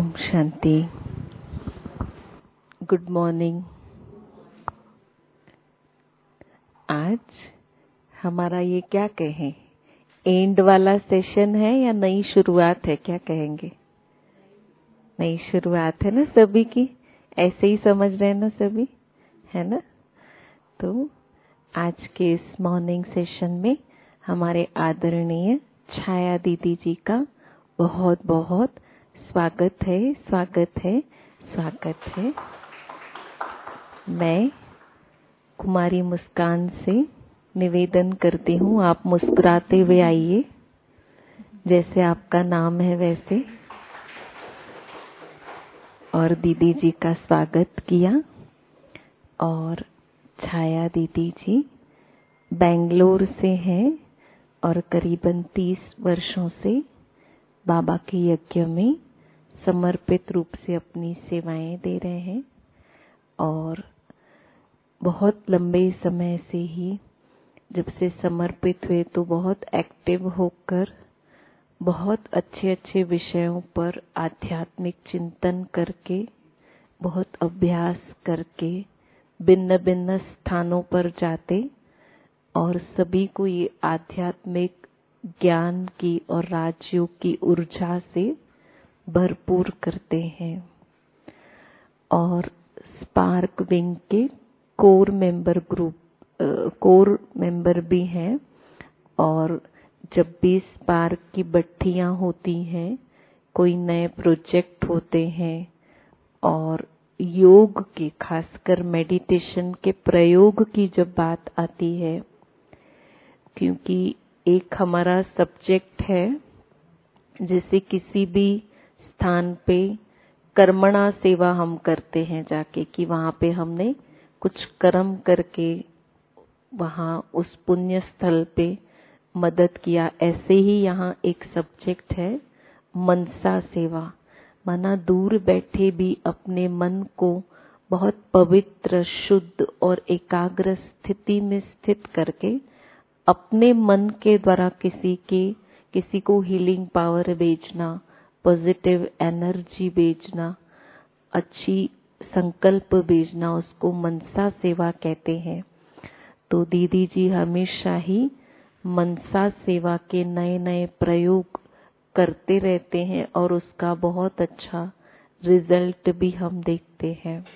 Om Shanti. Good morning. आज हमारा ये क्या कहें, एंड वाला सेशन है या नई शुरुआत है? क्या कहेंगे? नई शुरुआत है ना सभी की, ऐसे ही समझ रहे हैं ना सभी, है ना? तो आज के इस मॉर्निंग सेशन में हमारे आदरणीय छाया दीदी जी का बहुत बहुत स्वागत है, स्वागत है, स्वागत है। मैं कुमारी मुस्कान से निवेदन करती हूँ, आप मुस्कुराते हुए आइए, जैसे आपका नाम है वैसे। और दीदी जी का स्वागत किया। और छाया दीदी जी बेंगलोर से हैं और करीबन 30 वर्षों से बाबा के यज्ञ में समर्पित रूप से अपनी सेवाएं दे रहे हैं। और बहुत लंबे समय से ही जब से समर्पित हुए तो बहुत एक्टिव होकर बहुत अच्छे अच्छे विषयों पर आध्यात्मिक चिंतन करके, बहुत अभ्यास करके भिन्न भिन्न स्थानों पर जाते और सभी को ये आध्यात्मिक ज्ञान की और राजयोग की ऊर्जा से भरपूर करते हैं। और स्पार्क विंग के कोर मेंबर भी हैं। और जब भी स्पार्क की भट्टियां होती हैं, कोई नए प्रोजेक्ट होते हैं और योग के, खासकर मेडिटेशन के प्रयोग की जब बात आती है, क्योंकि एक हमारा सब्जेक्ट है, जैसे किसी भी स्थान पे कर्मणा सेवा हम करते हैं जाके, कि वहां पे हमने कुछ कर्म करके वहां उस पुण्य स्थल पे मदद किया। ऐसे ही यहाँ एक सब्जेक्ट है मनसा सेवा, माना दूर बैठे भी अपने मन को बहुत पवित्र, शुद्ध और एकाग्र स्थिति में स्थित करके अपने मन के द्वारा किसी को हीलिंग पावर भेजना, पॉजिटिव एनर्जी भेजना, अच्छी संकल्प भेजना, उसको मनसा सेवा कहते हैं। तो दीदी जी हमेशा ही मनसा सेवा के नए नए प्रयोग करते रहते हैं और उसका बहुत अच्छा रिजल्ट भी हम देखते हैं।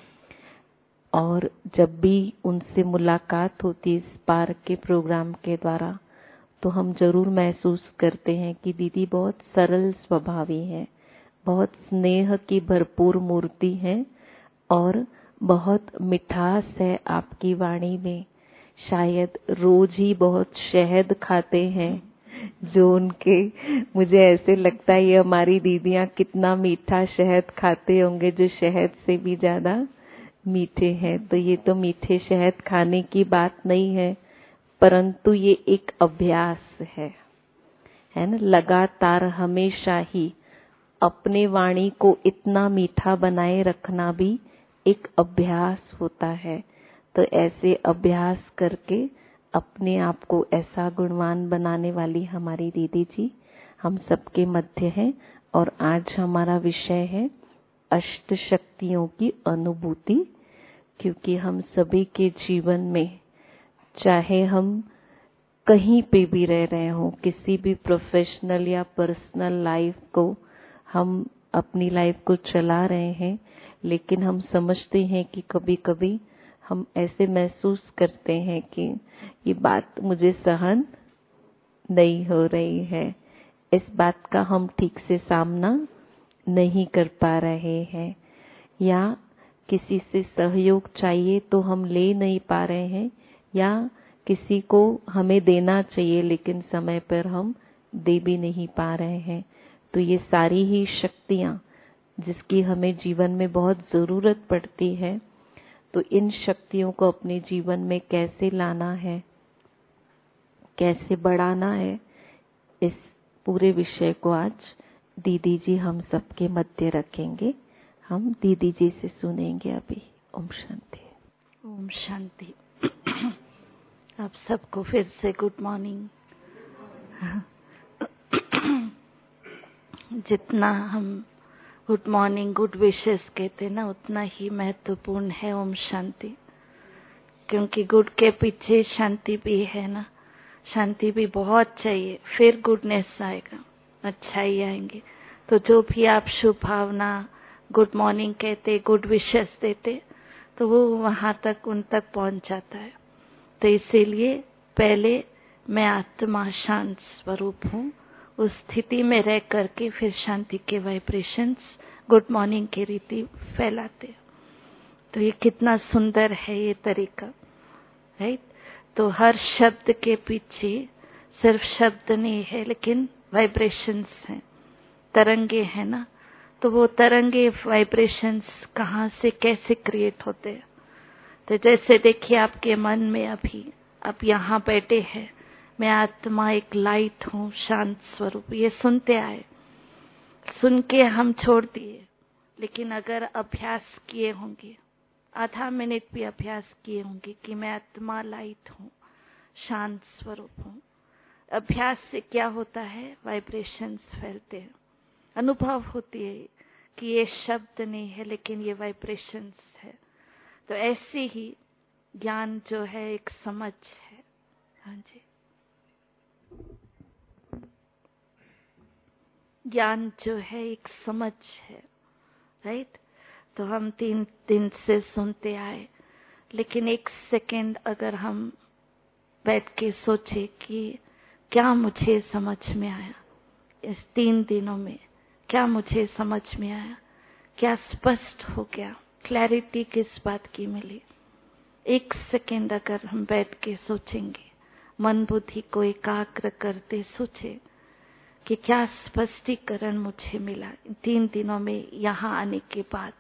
और जब भी उनसे मुलाकात होती है स्पार्क के प्रोग्राम के द्वारा, तो हम जरूर महसूस करते हैं कि दीदी बहुत सरल स्वभावी हैं, बहुत स्नेह की भरपूर मूर्ति हैं और बहुत मिठास है आपकी वाणी में। शायद रोज ही बहुत शहद खाते हैं, जो उनके, मुझे ऐसे लगता है ये हमारी दीदियां कितना मीठा शहद खाते होंगे, जो शहद से भी ज्यादा मीठे हैं। तो ये तो मीठे शहद खाने की बात नहीं है, परंतु ये एक अभ्यास है ना। लगातार हमेशा ही अपने वाणी को इतना मीठा बनाए रखना भी एक अभ्यास होता है। तो ऐसे अभ्यास करके अपने आप को ऐसा गुणवान बनाने वाली हमारी दीदी जी हम सबके मध्य हैं। और आज हमारा विषय है अष्ट शक्तियों की अनुभूति, क्योंकि हम सभी के जीवन में, चाहे हम कहीं पे भी रह रहे हों, किसी भी प्रोफेशनल या पर्सनल लाइफ को हम अपनी लाइफ को चला रहे हैं, लेकिन हम समझते हैं कि कभी कभी हम ऐसे महसूस करते हैं कि ये बात मुझे सहन नहीं हो रही है, इस बात का हम ठीक से सामना नहीं कर पा रहे हैं, या किसी से सहयोग चाहिए तो हम ले नहीं पा रहे हैं, या किसी को हमें देना चाहिए लेकिन समय पर हम दे भी नहीं पा रहे हैं। तो ये सारी ही शक्तियां जिसकी हमें जीवन में बहुत जरूरत पड़ती है, तो इन शक्तियों को अपने जीवन में कैसे लाना है, कैसे बढ़ाना है, इस पूरे विषय को आज दीदी जी हम सबके मध्य रखेंगे। हम दीदी जी से सुनेंगे अभी। ओम शांति। ओम शांति। आप सबको फिर से गुड मॉर्निंग। जितना हम गुड मॉर्निंग, गुड विशेस कहते ना, उतना ही महत्वपूर्ण है ओम शांति। क्योंकि गुड के पीछे शांति भी है ना, शांति भी बहुत चाहिए, फिर गुडनेस आएगा, अच्छाई आएंगे। तो जो भी आप शुभ भावना, गुड मॉर्निंग कहते, गुड विशेस देते, तो वो वहां तक, उन तक पहुंच जाता है। तो इसीलिए पहले मैं आत्मा शांत स्वरूप हूँ, उस स्थिति में रह करके फिर शांति के वाइब्रेशंस गुड मॉर्निंग की रीति फैलाते। तो ये कितना सुंदर है ये तरीका, राइट। तो हर शब्द के पीछे सिर्फ शब्द नहीं है, लेकिन वाइब्रेशंस हैं, तरंगे हैं ना। तो वो तरंगे, वाइब्रेशंस कहाँ से कैसे क्रिएट होते हैं। तो जैसे देखिए आपके मन में अभी आप यहाँ बैठे हैं, मैं आत्मा एक लाइट हूँ, शांत स्वरूप, ये सुनते आए, सुन के हम छोड़ दिए। लेकिन अगर अभ्यास किए होंगे, आधा मिनट भी अभ्यास किए होंगे कि मैं आत्मा लाइट हूँ, शांत स्वरूप हूँ, अभ्यास से क्या होता है, वाइब्रेशंस फैलते हैं, अनुभव होती है कि ये शब्द नहीं है लेकिन ये वाइब्रेशंस है। तो ऐसे ही ज्ञान जो है एक समझ है। हाँ जी, ज्ञान जो है एक समझ है, राइट। तो हम 3 दिन से सुनते आए, लेकिन एक सेकेंड अगर हम बैठ के सोचे कि क्या मुझे समझ में आया इस 3 दिनों में, क्या मुझे समझ में आया, क्या स्पष्ट हो गया, क्लैरिटी किस बात की मिली। एक सेकेंड अगर हम बैठ के सोचेंगे, मन बुद्धि को एकाग्र करते सोचे कि क्या स्पष्टीकरण मुझे मिला 3 दिनों में यहाँ आने के बाद।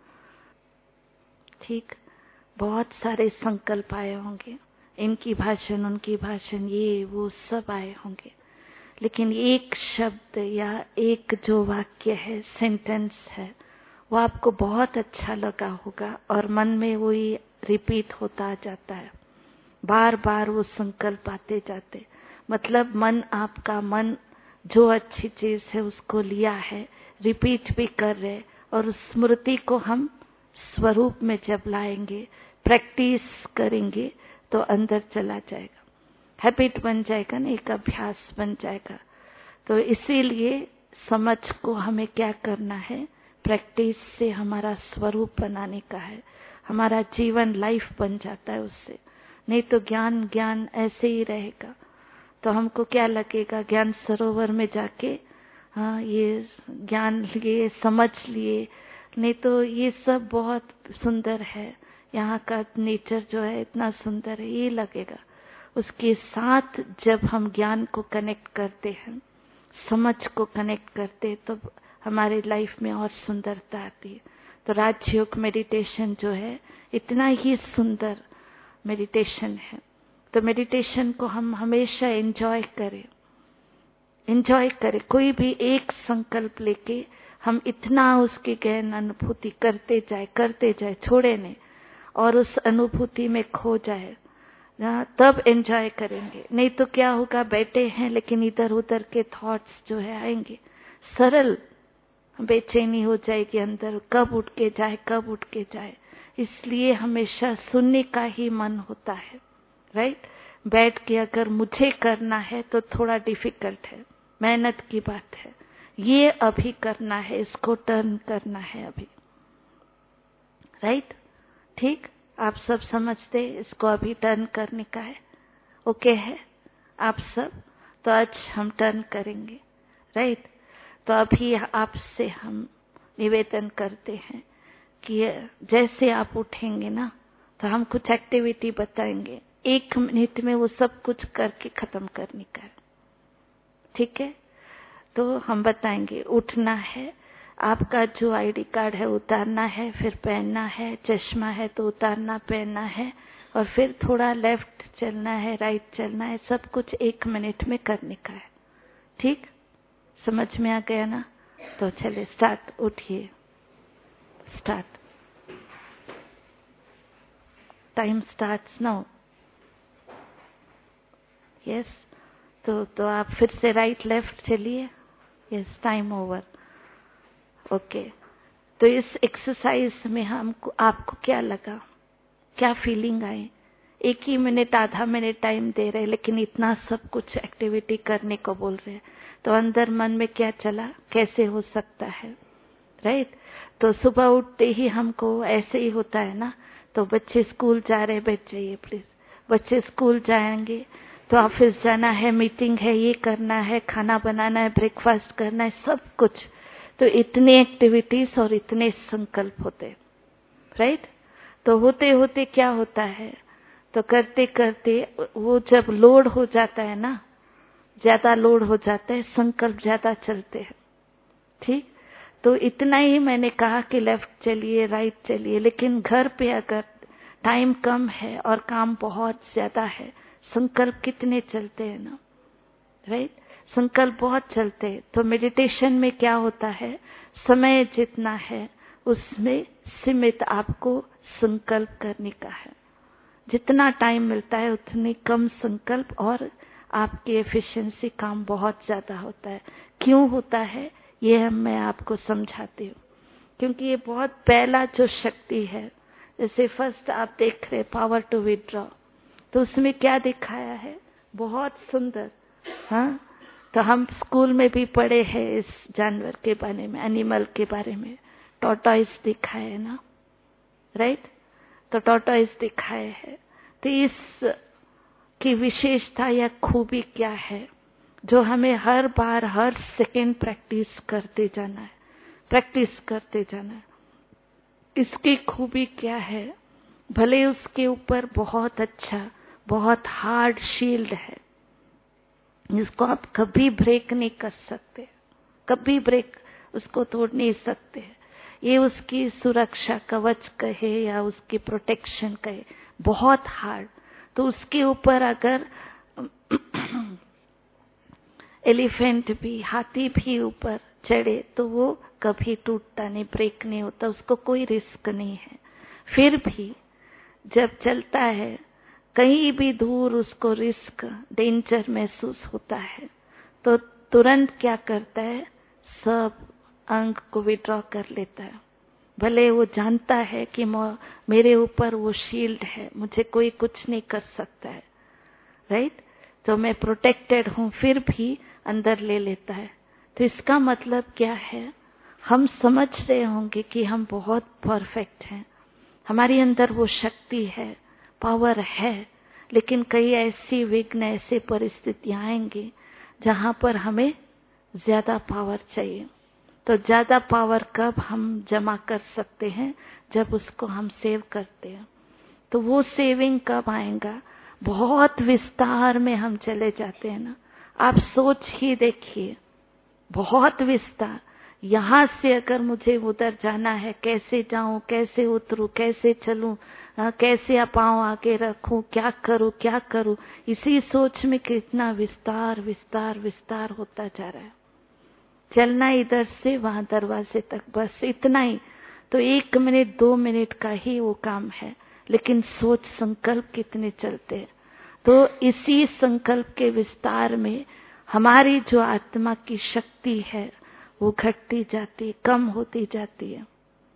ठीक, बहुत सारे संकल्प आए होंगे, इनकी भाषण, उनकी भाषण, ये वो सब आए होंगे, लेकिन एक शब्द या एक जो वाक्य है, सेंटेंस है, वो आपको बहुत अच्छा लगा होगा और मन में वही रिपीट होता जाता है, बार बार वो संकल्प आते जाते। मतलब मन, आपका मन जो अच्छी चीज है उसको लिया है, रिपीट भी कर रहे, और उस स्मृति को हम स्वरूप में जब लाएंगे, प्रैक्टिस करेंगे, तो अंदर चला जाएगा, हैबिट बन जाएगा ना, एक अभ्यास बन जाएगा। तो इसीलिए समझ को हमें क्या करना है, प्रैक्टिस से हमारा स्वरूप बनाने का है, हमारा जीवन लाइफ बन जाता है उससे। नहीं तो ज्ञान ज्ञान ऐसे ही रहेगा, तो हमको क्या लगेगा, ज्ञान सरोवर में जाके हाँ ये ज्ञान लिए, समझ लिए। नहीं तो ये सब बहुत सुंदर है, यहाँ का नेचर जो है इतना सुंदर है, ये लगेगा। उसके साथ जब हम ज्ञान को कनेक्ट करते हैं, समझ को कनेक्ट करते, तो हमारे लाइफ में और सुंदरता आती है। तो राजयोग मेडिटेशन जो है इतना ही सुंदर मेडिटेशन है। तो मेडिटेशन को हम हमेशा एंजॉय करें, एंजॉय करें। कोई भी एक संकल्प लेके हम इतना उसकी गहन अनुभूति करते जाए, छोड़े नहीं, और उस अनुभूति में खो जाए, तब एंजॉय करेंगे। नहीं तो क्या होगा, बैठे हैं लेकिन इधर उधर के थॉट्स जो है आएंगे, सरल बेचैनी हो जाएगी अंदर, कब उठ के जाए, कब उठ के जाए। इसलिए हमेशा सुनने का ही मन होता है, राइट। बैठ के अगर मुझे करना है तो थोड़ा डिफिकल्ट है, मेहनत की बात है, ये अभी करना है, इसको टर्न करना है अभी, राइट। ठीक, आप सब समझते, इसको अभी टर्न करने का है, ओके है आप सब। तो आज हम टर्न करेंगे, राइट। तो अभी आपसे हम निवेदन करते हैं कि जैसे आप उठेंगे ना, तो हम कुछ एक्टिविटी बताएंगे, 1 मिनट में वो सब कुछ करके खत्म करने का है, ठीक है। तो हम बताएंगे, उठना है, आपका जो आईडी कार्ड है उतारना है, फिर पहनना है, चश्मा है तो उतारना पहनना है, और फिर थोड़ा लेफ्ट चलना है, राइट चलना है, सब कुछ 1 मिनट में करने का है, ठीक। समझ में आ गया ना। तो चले स्टार्ट, उठिए, start, time starts now. Yes, तो आप फिर से राइट लेफ्ट चलिए। Yes, time over, okay. तो इस एक्सरसाइज में आपको क्या लगा, क्या फीलिंग आई? 1 ही मिनट, आधा मिनट टाइम दे रहे, लेकिन इतना सब कुछ एक्टिविटी करने को बोल रहे, तो अंदर मन में क्या चला, कैसे हो सकता है, राइट? तो सुबह उठते ही हमको ऐसे ही होता है ना, तो बच्चे स्कूल जा रहे, बैठ जाइए प्लीज, बच्चे स्कूल जाएंगे तो ऑफिस जाना है, मीटिंग है, ये करना है, खाना बनाना है, ब्रेकफास्ट करना है, सब कुछ। तो इतने एक्टिविटीज और इतने संकल्प होते, राइट? तो होते होते क्या होता है, तो करते करते वो जब लोड हो जाता है ना, ज्यादा लोड हो जाता है, संकल्प ज्यादा चलते हैं, ठीक? तो इतना ही मैंने कहा कि लेफ्ट चलिए, राइट चलिए, लेकिन घर पे अगर टाइम कम है और काम बहुत ज्यादा है, संकल्प कितने चलते हैं ना, राइट? संकल्प बहुत चलते हैं। तो मेडिटेशन में क्या होता है, समय जितना है उसमें सीमित आपको संकल्प करने का है। जितना टाइम मिलता है उतनी कम संकल्प, और आपकी एफिशिएंसी काम बहुत ज्यादा होता है। क्यों होता है ये मैं आपको समझाती हूँ, क्योंकि ये बहुत पहला जो शक्ति है, जैसे फर्स्ट आप देख रहे पावर टू विथड्रॉ, तो उसमें क्या दिखाया है, बहुत सुंदर। हाँ, तो हम स्कूल में भी पढ़े हैं इस जानवर के बारे में, एनिमल के बारे में, टॉर्टोइस दिखाए है ना, राइट? तो टॉर्टोइस दिखाए है। तो इस की विशेषता या खूबी क्या है, जो हमें हर बार हर सेकेंड प्रैक्टिस करते जाना है, प्रैक्टिस करते जाना है। इसकी खूबी क्या है, भले उसके ऊपर बहुत अच्छा, बहुत हार्ड शील्ड है, जिसको आप कभी ब्रेक नहीं कर सकते, कभी ब्रेक उसको तोड़ नहीं सकते। ये उसकी सुरक्षा कवच कहे या उसकी प्रोटेक्शन कहे, बहुत हार्ड। तो उसके ऊपर अगर एलिफेंट भी, हाथी भी ऊपर चढ़े तो वो कभी टूटता नहीं, ब्रेक नहीं होता, उसको कोई रिस्क नहीं है। फिर भी जब चलता है कहीं भी दूर, उसको रिस्क, डेंजर महसूस होता है, तो तुरंत क्या करता है, सब अंग को विड्रॉ कर लेता है। भले वो जानता है कि मेरे ऊपर वो शील्ड है, मुझे कोई कुछ नहीं कर सकता है, राइट? तो मैं प्रोटेक्टेड हूं, फिर भी अंदर ले लेता है। तो इसका मतलब क्या है, हम समझ रहे होंगे कि हम बहुत परफेक्ट हैं, हमारी अंदर वो शक्ति है, पावर है, लेकिन कई ऐसी विघ्न, ऐसे परिस्थितियां आएंगी जहां पर हमें ज्यादा पावर चाहिए। तो ज्यादा पावर कब हम जमा कर सकते हैं, जब उसको हम सेव करते हैं। तो वो सेविंग कब आएगा, बहुत विस्तार में हम चले जाते हैं ना, आप सोच ही देखिए, बहुत विस्तार। यहाँ से अगर मुझे उधर जाना है, कैसे जाऊं, कैसे उतरूं, कैसे चलूं, कैसे पांव आगे रखूं, क्या करूं, इसी सोच में कितना विस्तार विस्तार विस्तार होता जा रहा है। चलना इधर से वहां दरवाजे तक, बस इतना ही। तो 1 मिनट 2 मिनट का ही वो काम है, लेकिन सोच संकल्प कितने चलते हैं। तो इसी संकल्प के विस्तार में हमारी जो आत्मा की शक्ति है वो घटती जाती है, कम होती जाती है।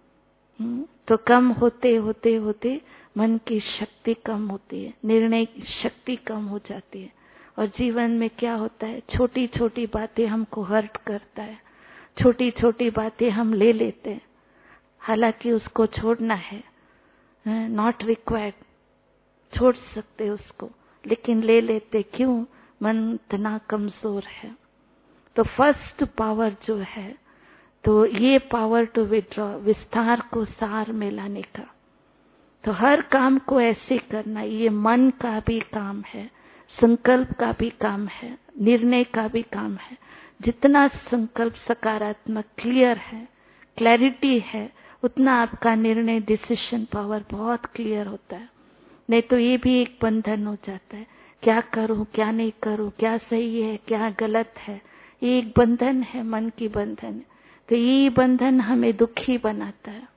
तो कम होते होते होते मन की शक्ति कम होती है, निर्णय की शक्ति कम हो जाती है, और जीवन में क्या होता है, छोटी छोटी बातें हमको हर्ट करता है, छोटी छोटी बातें हम ले लेते हैं, हालांकि उसको छोड़ना है, नॉट रिक्वायर्ड, छोड़ सकते उसको, लेकिन ले लेते क्यों, मन इतना कमजोर है। तो फर्स्ट पावर जो है, तो ये पावर टू विड्रॉ, विस्तार को सार में लाने का। तो हर काम को ऐसे करना, ये मन का भी काम है, संकल्प का भी काम है, निर्णय का भी काम है। जितना संकल्प सकारात्मक क्लियर है, क्लैरिटी है, उतना आपका निर्णय, डिसीजन पावर बहुत क्लियर होता है। नहीं तो ये भी एक बंधन हो जाता है, क्या करूं, क्या नहीं करूं, क्या सही है, क्या गलत है, ये एक बंधन है, मन की बंधन। तो ये बंधन हमें दुखी बनाता है,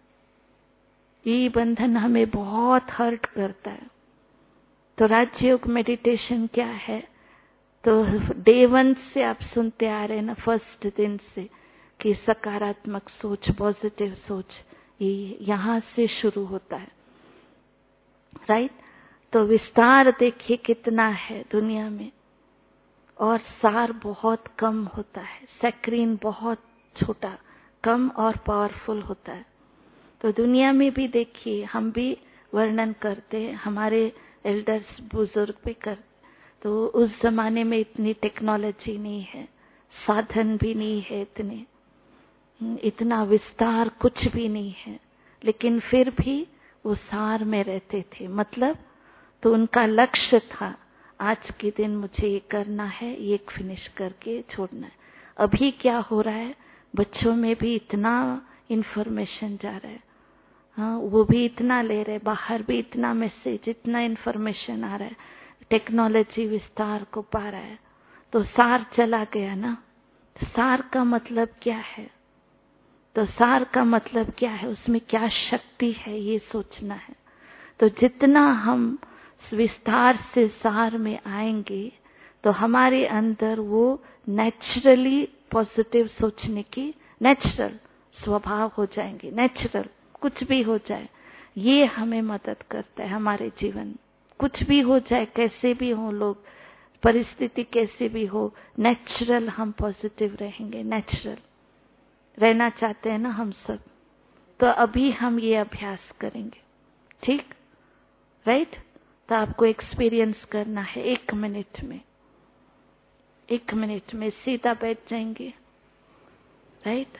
ये बंधन हमें बहुत हर्ट करता है। तो राजयोग मेडिटेशन क्या है, तो डे 1 से आप सुनते आ रहे हैं ना, फर्स्ट दिन से कि सकारात्मक सोच, पॉजिटिव सोच, ये यहाँ से शुरू होता है, राइट। तो विस्तार देखिए कितना है दुनिया में, और सार बहुत कम होता है, सैक्रीन बहुत छोटा, कम और पावरफुल होता है। तो दुनिया में भी देखिए, हम भी वर्णन करते हैं, हमारे एल्डर्स बुजुर्ग भी करते, तो उस जमाने में इतनी टेक्नोलॉजी नहीं है, साधन भी नहीं है, इतना विस्तार कुछ भी नहीं है, लेकिन फिर भी वो सार में रहते थे। मतलब तो उनका लक्ष्य था, आज के दिन मुझे ये करना है, ये फिनिश करके छोड़ना है। अभी क्या हो रहा है, बच्चों में भी इतना इंफॉर्मेशन जा रहा है, हाँ, वो भी इतना ले रहे, बाहर भी इतना मैसेज, इतना इंफॉर्मेशन आ रहा है, टेक्नोलॉजी विस्तार को पा रहा है, तो सार चला गया ना। सार का मतलब क्या है? तो सार का मतलब क्या है, उसमें क्या शक्ति है, ये सोचना है। तो जितना हम विस्तार से सार में आएंगे, तो हमारे अंदर वो नेचुरली पॉजिटिव सोचने की नेचुरल स्वभाव हो जाएंगे। नेचुरल कुछ भी हो जाए, ये हमें मदद करता है हमारे जीवन। कुछ भी हो जाए, कैसे भी हो लोग, परिस्थिति कैसे भी हो, नेचुरल हम पॉजिटिव रहेंगे। नेचुरल रहना चाहते हैं ना हम सब, तो अभी हम ये अभ्यास करेंगे, ठीक, राइट। तो आपको एक्सपीरियंस करना है 1 मिनट में, 1 मिनट में सीधा बैठ जाएंगे, राइट।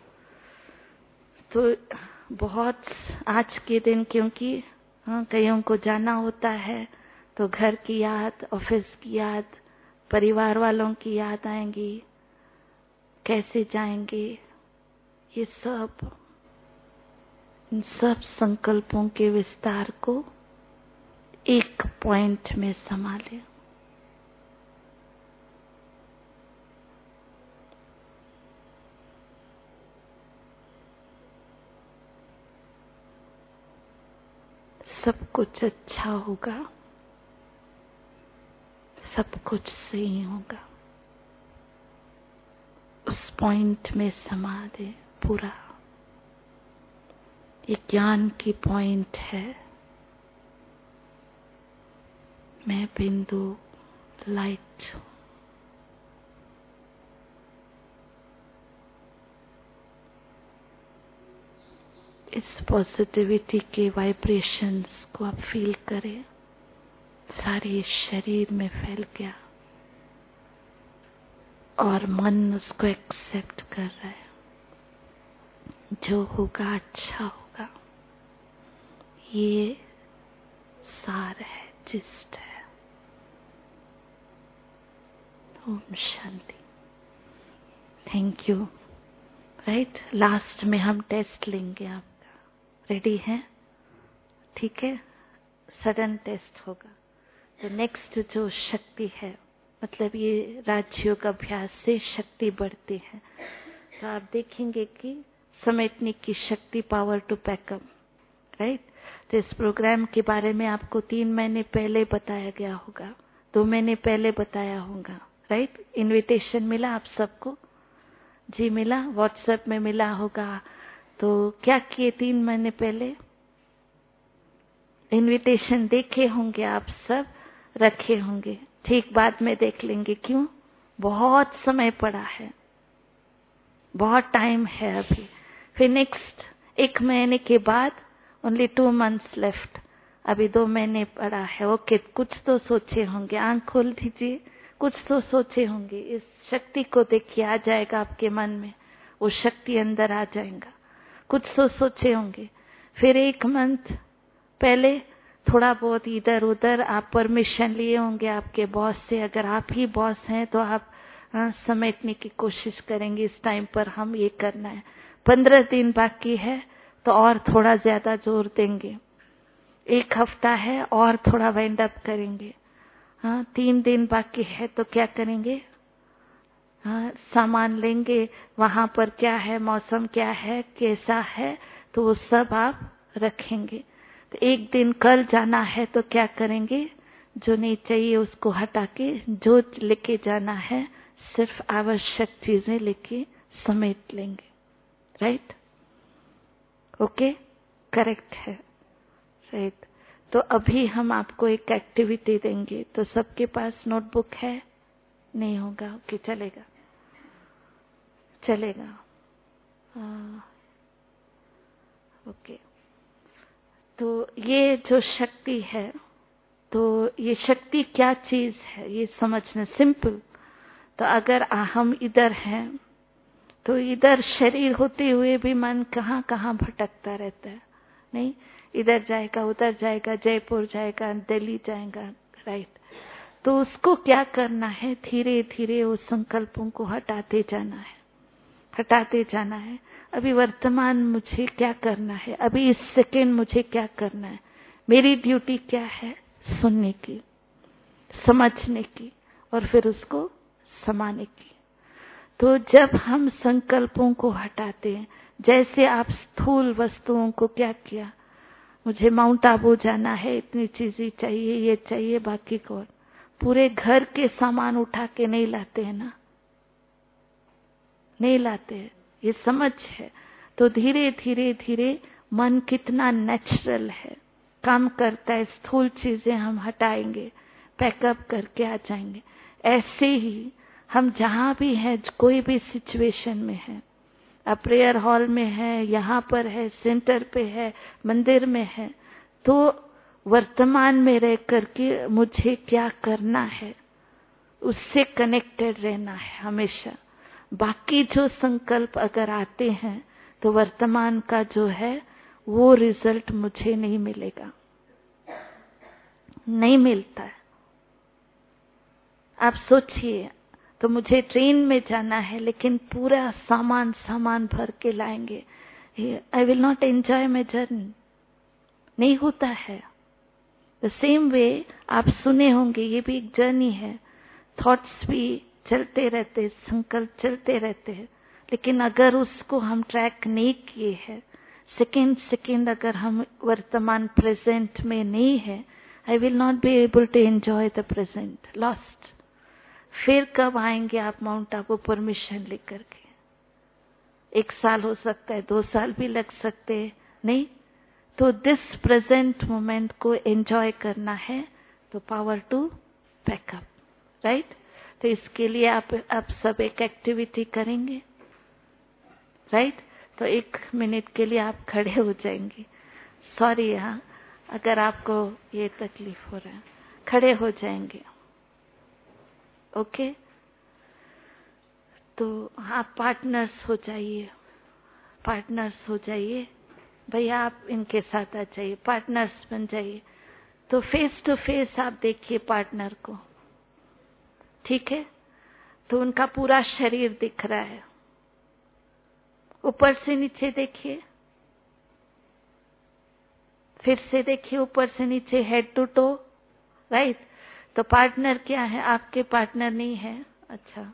तो बहुत आज के दिन, क्योंकि कईयों को जाना होता है, तो घर की याद, ऑफिस की याद, परिवार वालों की याद आएंगी, कैसे जाएंगे, ये सब, इन सब संकल्पों के विस्तार को एक पॉइंट में संभालें। सब कुछ अच्छा होगा, सब कुछ सही होगा, उस पॉइंट में समा दे पूरा। ये ज्ञान की पॉइंट है। मैं बिंदु, लाइट हूं। इस पॉजिटिविटी के वाइब्रेशंस को आप फील करें, सारे शरीर में फैल गया, और मन उसको एक्सेप्ट कर रहा है। जो होगा अच्छा होगा, ये सार है, जिस्ट है। ओम शांति। Thank you. राइट, लास्ट में हम टेस्ट लेंगे आपका। रेडी है? ठीक है, सडन टेस्ट होगा। तो नेक्स्ट जो शक्ति है, मतलब ये राजयोग अभ्यास से शक्ति बढ़ती है, तो आप देखेंगे कि समेटने की शक्ति, पावर टू पैकअप, राइट। तो इस प्रोग्राम के बारे में आपको 3 महीने पहले बताया गया होगा, 2 महीने पहले बताया होगा, राइट। इनविटेशन मिला आप सबको? जी मिला, व्हाट्सएप में मिला होगा। तो क्या किए 3 महीने पहले? इनविटेशन देखे होंगे आप सब, रखे होंगे, ठीक, बाद में देख लेंगे। क्यों? बहुत समय पड़ा है, बहुत टाइम है अभी। फिर नेक्स्ट 1 महीने के बाद ओनली 2 months लेफ्ट, अभी 2 महीने पड़ा है। ओके, कुछ तो सोचे होंगे, आंख खोल दीजिए, कुछ तो सोचे होंगे। इस शक्ति को देखिए, आ जाएगा आपके मन में, वो शक्ति अंदर आ जाएगा। कुछ तो सोचे होंगे। फिर 1 मंथ पहले थोड़ा बहुत इधर उधर आप परमिशन लिए होंगे आपके बॉस से। अगर आप ही बॉस हैं तो आप समेटने की कोशिश करेंगे, इस टाइम पर हम ये करना है। 15 दिन बाकी है तो और थोड़ा ज्यादा जोर देंगे। 1 हफ्ता है और थोड़ा वाइंड अप करेंगे। 3 दिन बाकी है तो क्या करेंगे? सामान लेंगे, वहां पर क्या है, मौसम क्या है, कैसा है, तो वो सब आप रखेंगे। तो 1 दिन कल जाना है तो क्या करेंगे? जो नहीं चाहिए उसको हटा के जो लेके जाना है, सिर्फ आवश्यक चीजें लेके समेट लेंगे। राइट? ओके, करेक्ट है। राइट। तो अभी हम आपको एक एक्टिविटी देंगे, तो सबके पास नोटबुक है? नहीं होगा? ओके, चलेगा, चलेगा। ओके, तो ये जो शक्ति है, तो ये शक्ति क्या चीज है ये समझना सिंपल। तो अगर हम इधर हैं, तो इधर शरीर होते हुए भी मन कहाँ कहाँ भटकता रहता है। नहीं, इधर जाएगा, उधर जाएगा, जयपुर जाएगा, दिल्ली जाएगा। राइट? तो उसको क्या करना है, धीरे धीरे उस संकल्पों को हटाते जाना है, हटाते जाना है। अभी वर्तमान मुझे क्या करना है, अभी इस सेकेंड मुझे क्या करना है, मेरी ड्यूटी क्या है, सुनने की, समझने की, और फिर उसको समाने की। तो जब हम संकल्पों को हटाते हैं, जैसे आप स्थूल वस्तुओं को क्या किया, मुझे माउंट आबू जाना है, इतनी चीजें चाहिए, ये चाहिए, बाकी को पूरे घर के सामान उठा के नहीं लाते हैं ना, नहीं लाते हैं, ये समझ है। तो धीरे धीरे धीरे मन कितना नेचुरल है, काम करता है। स्थूल चीजें हम हटाएंगे, पैकअप करके आ जाएंगे। ऐसे ही हम जहां भी हैं, कोई भी सिचुएशन में है, आप प्रेयर हॉल में है, यहाँ पर है, सेंटर पे है, मंदिर में है, तो वर्तमान में रह करके मुझे क्या करना है, उससे कनेक्टेड रहना है हमेशा। बाकी जो संकल्प अगर आते हैं, तो वर्तमान का जो है वो रिजल्ट मुझे नहीं मिलेगा, नहीं मिलता है। आप सोचिए, तो मुझे ट्रेन में जाना है, लेकिन पूरा सामान सामान भर के लाएंगे, I will not enjoy my journey, नहीं होता है। द सेम वे आप सुने होंगे, ये भी एक जर्नी है, थॉट्स भी चलते रहते, संकल्प चलते रहते हैं, लेकिन अगर उसको हम ट्रैक नहीं किए हैं, सेकेंड सेकेंड अगर हम वर्तमान प्रेजेंट में नहीं है, I will not be able to enjoy the present, lost. फिर कब आएंगे आप माउंट आबू परमिशन लेकर के? 1 साल हो सकता है, 2 साल भी लग सकते हैं, नहीं? तो दिस प्रेजेंट मोमेंट को एंजॉय करना है, तो पावर टू बैकअप। राइट? तो इसके लिए आप सब एक एक्टिविटी करेंगे। राइट? तो 1 मिनट के लिए आप खड़े हो जाएंगे। सॉरी, हाँ, अगर आपको ये तकलीफ हो रहा है, खड़े हो जाएंगे। ओके? तो आप पार्टनर्स हो जाइए, पार्टनर्स हो जाइए। भैया आप इनके साथ आ जाइए, पार्टनर्स बन जाइए। तो फेस टू फेस आप देखिए पार्टनर को, ठीक है? तो उनका पूरा शरीर दिख रहा है, ऊपर से नीचे देखिए, फिर से देखिए ऊपर से नीचे, हेड टू टो। राइट? तो पार्टनर क्या है? आपके पार्टनर नहीं है? अच्छा,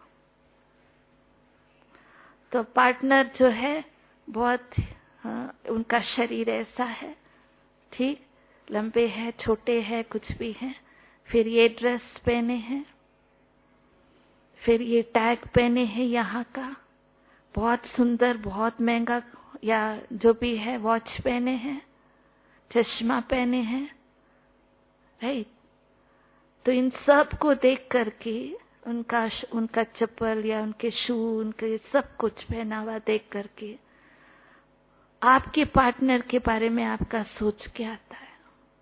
तो पार्टनर जो है बहुत, उनका शरीर ऐसा है, ठीक, लंबे हैं, छोटे हैं, कुछ भी हैं। फिर ये ड्रेस पहने हैं, फिर ये टैग पहने हैं यहाँ का, बहुत सुंदर, बहुत महंगा, या जो भी है, वॉच पहने हैं, चश्मा पहने हैं। राइट? तो इन सब को देख करके, उनका चप्पल या उनके शू, उनके सब कुछ पहना हुआ देख करके, आपके पार्टनर के बारे में आपका सोच क्या आता है?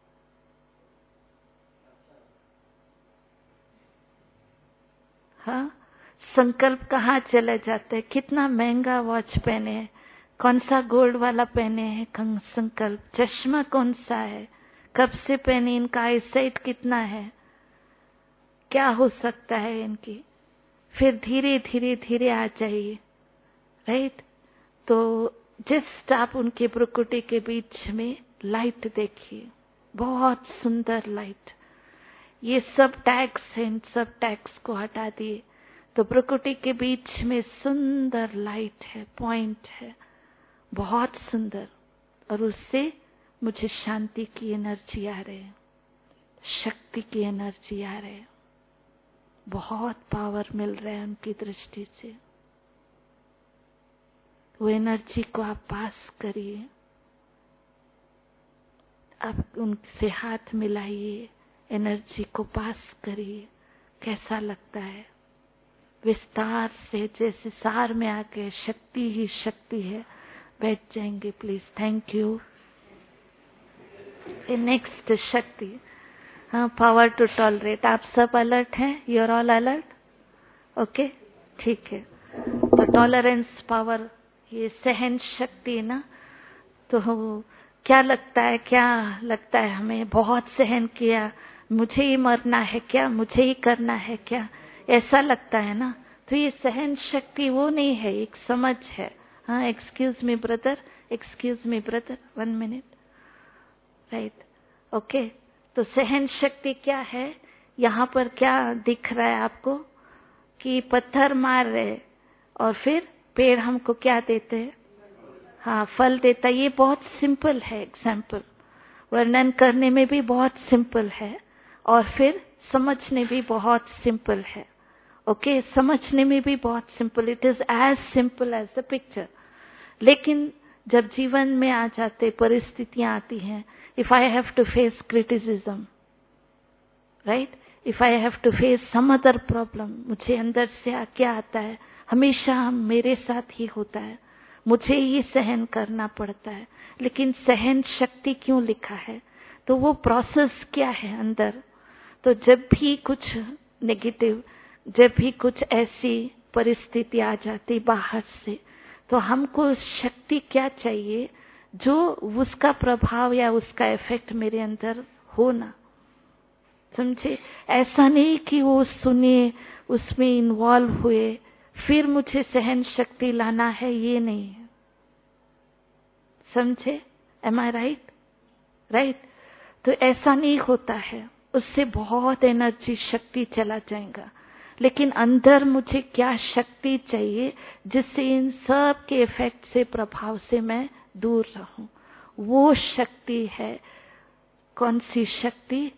हाँ, संकल्प कहाँ चले जाते हैं? कितना महंगा वॉच पहने हैं, कौन सा गोल्ड वाला पहने हैं संकल्प, चश्मा कौन सा है, कब से पहने, इनका आईसाइट कितना है, क्या हो सकता है इनकी। फिर धीरे धीरे धीरे आ जाइए। राइट? तो जस्ट आप उनके भ्रुकुटी के बीच में लाइट देखिए, बहुत सुंदर लाइट। ये सब टैग्स हैं, इन सब टैग्स को हटा दिए, तो भ्रुकुटी के बीच में सुंदर लाइट है, पॉइंट है, बहुत सुंदर। और उससे मुझे शांति की एनर्जी आ रही है, शक्ति की एनर्जी आ रही है, बहुत पावर मिल रहा है उनकी दृष्टि से। वो एनर्जी को आप पास करिए, आप उनसे हाथ मिलाइए, एनर्जी को पास करिए। कैसा लगता है? विस्तार से, जैसे सार में आके शक्ति ही शक्ति है। बैठ जाएंगे प्लीज। Thank you. नेक्स्ट शक्ति, हाँ, पावर टू टॉलरेट। आप सब अलर्ट हैं? You are all alert? Okay, ठीक है। तो टॉलरेंस पावर, ये सहन शक्ति ना, तो क्या लगता है हमें? बहुत सहन किया, मुझे ही मरना है क्या, मुझे ही करना है क्या, ऐसा लगता है ना। तो ये सहन शक्ति वो नहीं है, एक समझ है। हाँ, excuse me brother, 1 minute, right, okay. तो सहन शक्ति क्या है? यहाँ पर क्या दिख रहा है आपको कि पत्थर मार रहे और फिर पेड़ हमको क्या देते हैं? हाँ, फल देता। ये बहुत सिंपल है एग्जाम्पल, वर्णन करने में भी बहुत सिंपल है और फिर समझने भी बहुत सिंपल है। ओके, समझने में भी बहुत simple, it is as simple as the picture. लेकिन जब जीवन में आ जाते, परिस्थितियां आती हैं, if I have to face criticism, right, if I have to face some other problem, मुझे अंदर से क्या आता है? हमेशा मेरे साथ ही होता है, मुझे ही सहन करना पड़ता है। लेकिन सहन शक्ति क्यों लिखा है? तो वो प्रोसेस क्या है अंदर? तो जब भी कुछ नेगेटिव, जब भी कुछ ऐसी परिस्थिति आ जाती बाहर से, तो हमको शक्ति क्या चाहिए? जो उसका प्रभाव या उसका इफेक्ट मेरे अंदर हो ना, समझे? ऐसा नहीं कि वो सुने, उसमें इन्वॉल्व हुए, फिर मुझे सहन शक्ति लाना है, ये नहीं है। समझे? Am I right? राइट। तो ऐसा नहीं होता है, उससे बहुत एनर्जी, शक्ति चला जाएगा। लेकिन अंदर मुझे क्या शक्ति चाहिए जिससे इन सब के इफेक्ट से, प्रभाव से मैं दूर रहूं? वो शक्ति है। कौन सी शक्ति?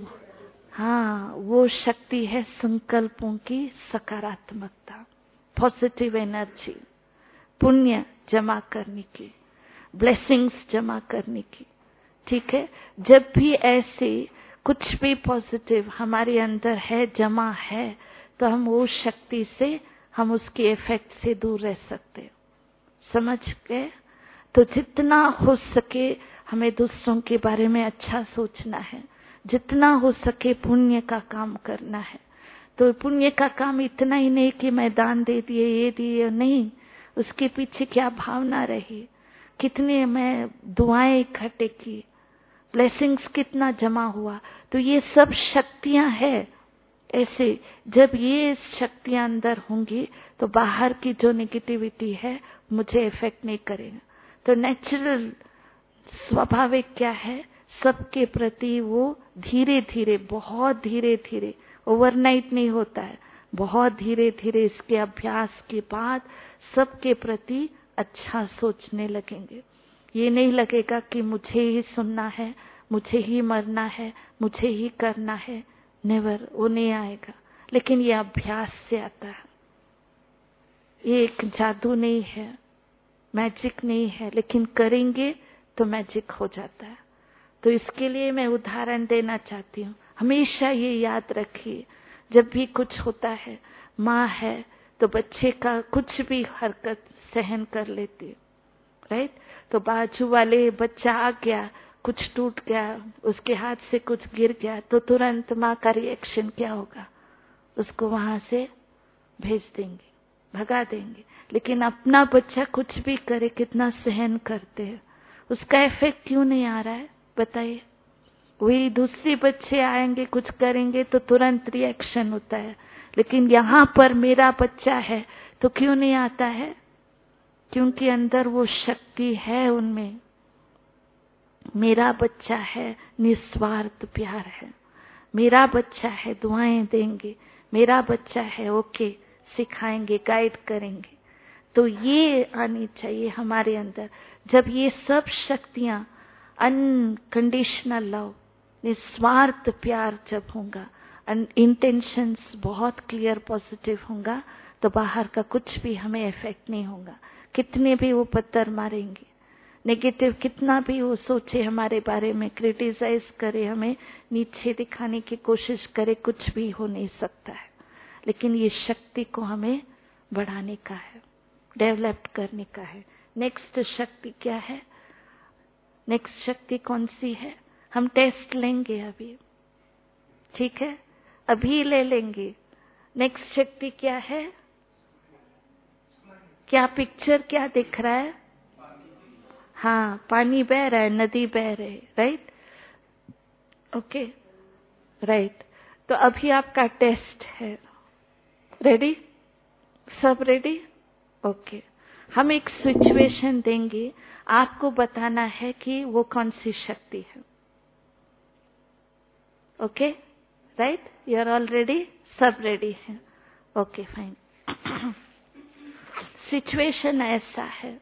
हाँ, वो शक्ति है संकल्पों की सकारात्मकता, पॉजिटिव एनर्जी, पुण्य जमा करने की, ब्लेसिंग्स जमा करने की। ठीक है, जब भी ऐसे कुछ भी पॉजिटिव हमारे अंदर है, जमा है, तो हम वो शक्ति से, हम उसके इफेक्ट से दूर रह सकते हैं। समझ गए? तो जितना हो सके हमें दूसरों के बारे में अच्छा सोचना है, जितना हो सके पुण्य का काम करना है। तो पुण्य का काम इतना ही नहीं कि मैं दान दे दिए, ये दिए, नहीं, उसके पीछे क्या भावना रही, कितने मैं दुआएं इकट्ठे की, ब्लेसिंग्स कितना जमा हुआ। तो ये सब शक्तियां हैं। ऐसे जब ये शक्तियां अंदर होंगी तो बाहर की जो नेगेटिविटी है मुझे इफेक्ट नहीं करेगा। तो नेचुरल, स्वाभाविक क्या है? सबके प्रति वो धीरे धीरे, बहुत धीरे धीरे, ओवरनाइट नहीं होता है, बहुत धीरे धीरे इसके अभ्यास के बाद सबके प्रति अच्छा सोचने लगेंगे। ये नहीं लगेगा कि मुझे ही सुनना है, मुझे ही मरना है, मुझे ही करना है, नेवर, वो नहीं आएगा। लेकिन ये अभ्यास से आता है। ये एक जादू नहीं है, मैजिक नहीं है, लेकिन करेंगे तो मैजिक हो जाता है। तो इसके लिए मैं उदाहरण देना चाहती हूँ। हमेशा ये याद रखिए, जब भी कुछ होता है, माँ है तो बच्चे का कुछ भी हरकत सहन कर लेती है, राइट। तो बाजू वाले बच्चा आ गया, कुछ टूट गया, उसके हाथ से कुछ गिर गया, तो तुरंत माँ का रिएक्शन क्या होगा? उसको वहां से भेज देंगे, भगा देंगे। लेकिन अपना बच्चा कुछ भी करे, कितना सहन करते हैं, उसका इफेक्ट क्यों नहीं आ रहा है? बताइए। वही दूसरे बच्चे आएंगे, कुछ करेंगे तो तुरंत रिएक्शन होता है। लेकिन यहाँ पर मेरा बच्चा है तो क्यों नहीं आता है? क्योंकि अंदर वो शक्ति है उनमें। मेरा बच्चा है, निस्वार्थ प्यार है, मेरा बच्चा है, दुआएं देंगे, मेरा बच्चा है, ओके, सिखाएंगे, गाइड करेंगे। तो ये आनी चाहिए हमारे अंदर। जब ये सब शक्तियां, अनकंडीशनल लव, निस्वार्थ प्यार जब होगा, इंटेंशंस बहुत क्लियर पॉजिटिव होगा, तो बाहर का कुछ भी हमें इफेक्ट नहीं होगा। कितने भी वो पत्थर मारेंगे, नेगेटिव कितना भी वो सोचे हमारे बारे में, क्रिटिसाइज करे, हमें नीचे दिखाने की कोशिश करे, कुछ भी हो नहीं सकता है। लेकिन ये शक्ति को हमें बढ़ाने का है, डेवलप करने का है। नेक्स्ट शक्ति क्या है? नेक्स्ट शक्ति कौन सी है? हम टेस्ट लेंगे अभी, ठीक है, अभी ले लेंगे। नेक्स्ट शक्ति क्या है? क्या पिक्चर क्या दिख रहा है? हाँ, पानी बह रहा है, नदी बह रही है, राइट? Okay, right. तो अभी आपका टेस्ट है। रेडी? सब रेडी? ओके। हम एक सिचुएशन देंगे, आपको बताना है कि वो कौन सी शक्ति है। Okay, right? You are all ready? सब रेडी हैं? Okay, fine. सिचुएशन ऐसा है,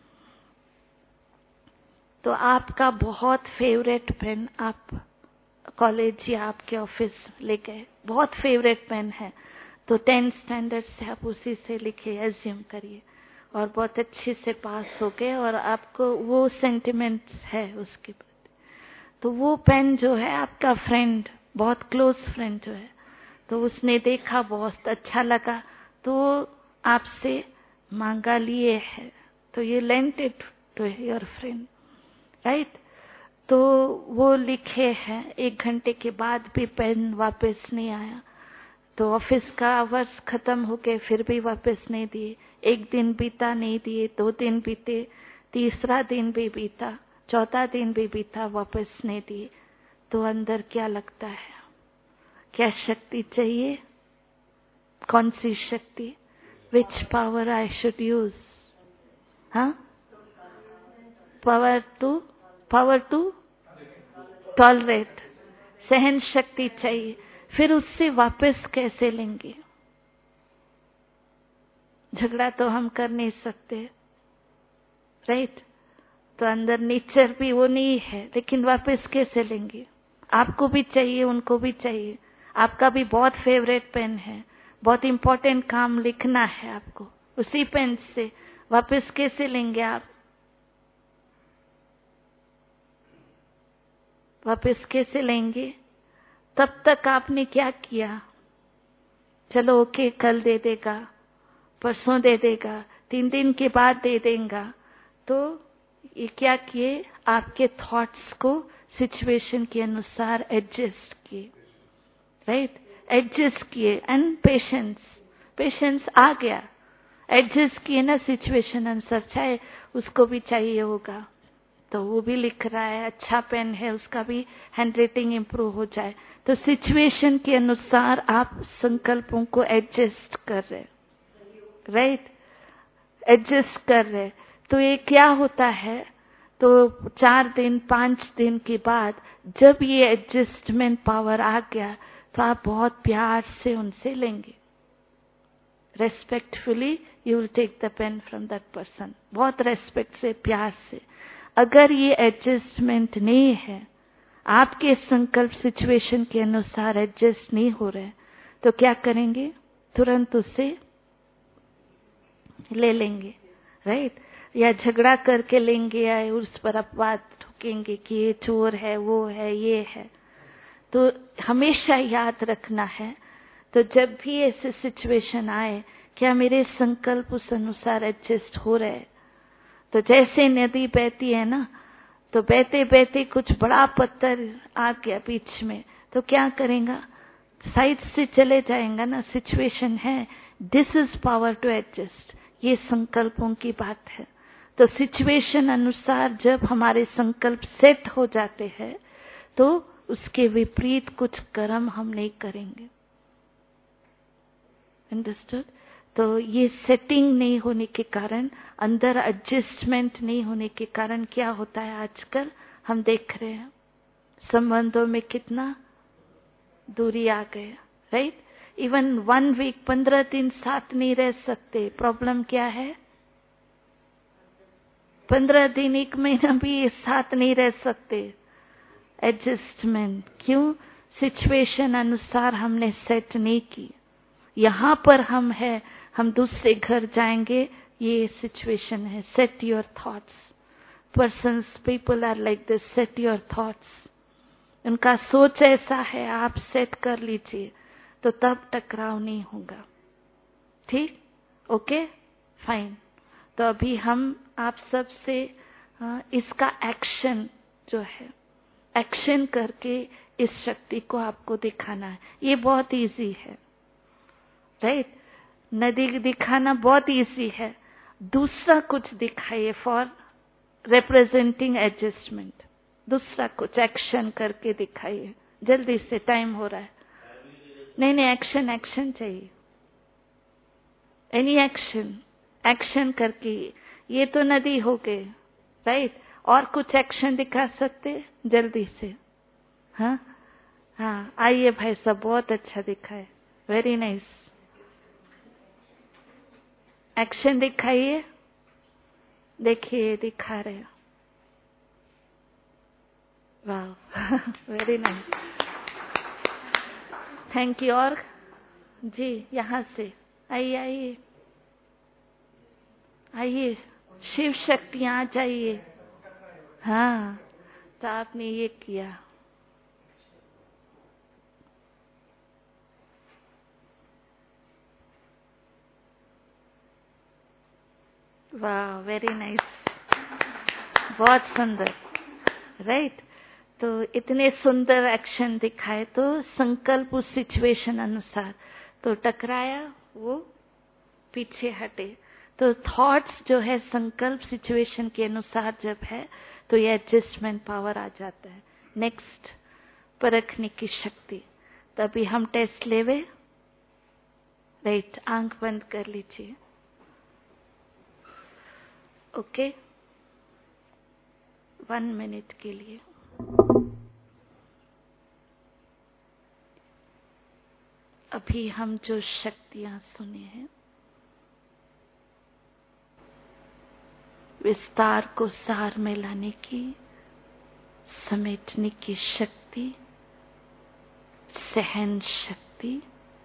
तो आपका बहुत फेवरेट पेन आप कॉलेज या आपके ऑफिस ले गए, बहुत फेवरेट पेन है, तो 10th स्टैंडर्ड से आप उसी से लिखे, एज्यूम करिए, और बहुत अच्छे से पास हो गए, और आपको वो सेंटिमेंट्स है उसके प्रति। तो वो पेन जो है आपका फ्रेंड, बहुत क्लोज फ्रेंड जो है, तो उसने देखा, बहुत अच्छा लगा, तो आपसे मांगा लिए है, तो ये lent it to your friend, right? तो वो लिखे हैं, 1 घंटे के बाद भी पेन वापस नहीं आया, तो ऑफिस का आवर्स खत्म हो गए, फिर भी वापस नहीं दिए। 1 दिन बीता, नहीं दिए, 2 दिन बीते, तीसरा दिन भी बीता, चौथा दिन भी बीता, वापस नहीं दिए। तो अंदर क्या लगता है? क्या शक्ति चाहिए? कौन सी शक्ति? Which power I should use? हाँ, पावर टू टॉलरेट, सहन शक्ति चाहिए। फिर उससे वापस कैसे लेंगे? झगड़ा तो हम कर नहीं सकते, राइट? तो अंदर नेचर भी वो नहीं है, लेकिन वापस कैसे लेंगे? आपको भी चाहिए, उनको भी चाहिए। आपका भी बहुत फेवरेट पेन है, बहुत इंपॉर्टेंट काम लिखना है आपको, उसी पेन से वापस कैसे लेंगे आप? वापस कैसे लेंगे? तब तक आपने क्या किया? चलो ओके, कल दे देगा, परसों दे देगा, 3 दिन के बाद दे देगा। तो ये क्या किए? आपके थॉट्स को सिचुएशन के अनुसार एडजस्ट किए, राइट? एडजस्ट किए, एंड पेशेंस आ गया, एडजस्ट किए ना सिचुएशन अनुसार। चाहे उसको भी चाहिए होगा, तो वो भी लिख रहा है, अच्छा पेन है, उसका भी हैंड राइटिंग इम्प्रूव हो जाए। तो सिचुएशन के अनुसार आप संकल्पों को एडजस्ट कर रहे, राइट? एडजस्ट कर रहे। तो ये क्या होता है? तो 4 दिन 5 दिन के बाद जब ये एडजस्टमेंट पावर आ गया, तो आप बहुत प्यार से उनसे लेंगे। Respectfully you will take the pain from that person, बहुत रेस्पेक्ट से, प्यार से। अगर ये एडजस्टमेंट नहीं है, आपके संकल्प सिचुएशन के अनुसार एडजस्ट नहीं हो रहे, तो क्या करेंगे? तुरंत उसे ले लेंगे, राइट? या झगड़ा करके लेंगे, या उस पर अपवाद ठोकेंगे कि ये चोर है, वो है, ये है। तो हमेशा याद रखना है, तो जब भी ऐसे सिचुएशन आए, क्या मेरे संकल्प उस अनुसार एडजस्ट हो रहे? तो जैसे नदी बहती है ना, तो बहते बहते कुछ बड़ा पत्थर आ गया बीच में, तो क्या करेगा? साइड से चले जाएगा ना। सिचुएशन है, this is power to adjust, ये संकल्पों की बात है। तो सिचुएशन अनुसार जब हमारे संकल्प सेट हो जाते हैं, तो उसके विपरीत कुछ कर्म हम नहीं करेंगे। अंडरस्टूड? तो ये सेटिंग नहीं होने के कारण, अंदर एडजस्टमेंट नहीं होने के कारण क्या होता है? आजकल हम देख रहे हैं संबंधों में कितना दूरी आ गए, राइट? इवन 1 वीक 15 दिन साथ नहीं रह सकते। प्रॉब्लम क्या है? 15 दिन 1 महीना भी साथ नहीं रह सकते। एडजस्टमेंट क्यों? सिचुएशन अनुसार हमने सेट नहीं की। यहाँ पर हम है, हम दूसरे घर जाएंगे, ये सिचुएशन है। Set your thoughts. Persons, people are like this, set your thoughts. उनका सोच ऐसा है, आप सेट कर लीजिए तो तब टकराव नहीं होगा। ठीक, ओके, फाइन। तो अभी हम आप सब से इसका एक्शन जो है, एक्शन करके इस शक्ति को आपको दिखाना है। ये बहुत इजी है, राइट? नदी दिखाना बहुत इजी है। दूसरा कुछ दिखाइए फॉर रिप्रेजेंटिंग एडजस्टमेंट। दूसरा कुछ एक्शन करके दिखाइए जल्दी से, टाइम हो रहा है। नहीं नहीं, एक्शन, एक्शन चाहिए। एनी एक्शन, एक्शन करके। ये तो नदी हो गए, राइट? और कुछ एक्शन दिखा सकते जल्दी से? हाँ हाँ, आइए भाई साहब, बहुत अच्छा दिखा है, वेरी नाइस। एक्शन दिखाइए। देखिए दिखा रहे हैं, वाह, वेरी नाइस, थैंक यू। और जी, यहाँ से आइए आइए आइए, शिव शक्ति आ जाइए। हाँ, तो आपने ये किया, वाह, वेरी नाइस, बहुत सुंदर, राइट? तो इतने सुंदर एक्शन दिखाए तो संकल्प उस सिचुएशन अनुसार, तो टकराया वो पीछे हटे। तो थॉट्स जो है संकल्प सिचुएशन के अनुसार जब है तो ये एडजस्टमेंट पावर आ जाता है। नेक्स्ट, परखने की शक्ति। तभी हम टेस्ट लेवे, राइट? आंख बंद कर लीजिए, ओके, 1 मिनट के लिए। अभी हम जो शक्तियां सुने हैं, विस्तार को सार में लाने की, समेटने की शक्ति, सहन शक्ति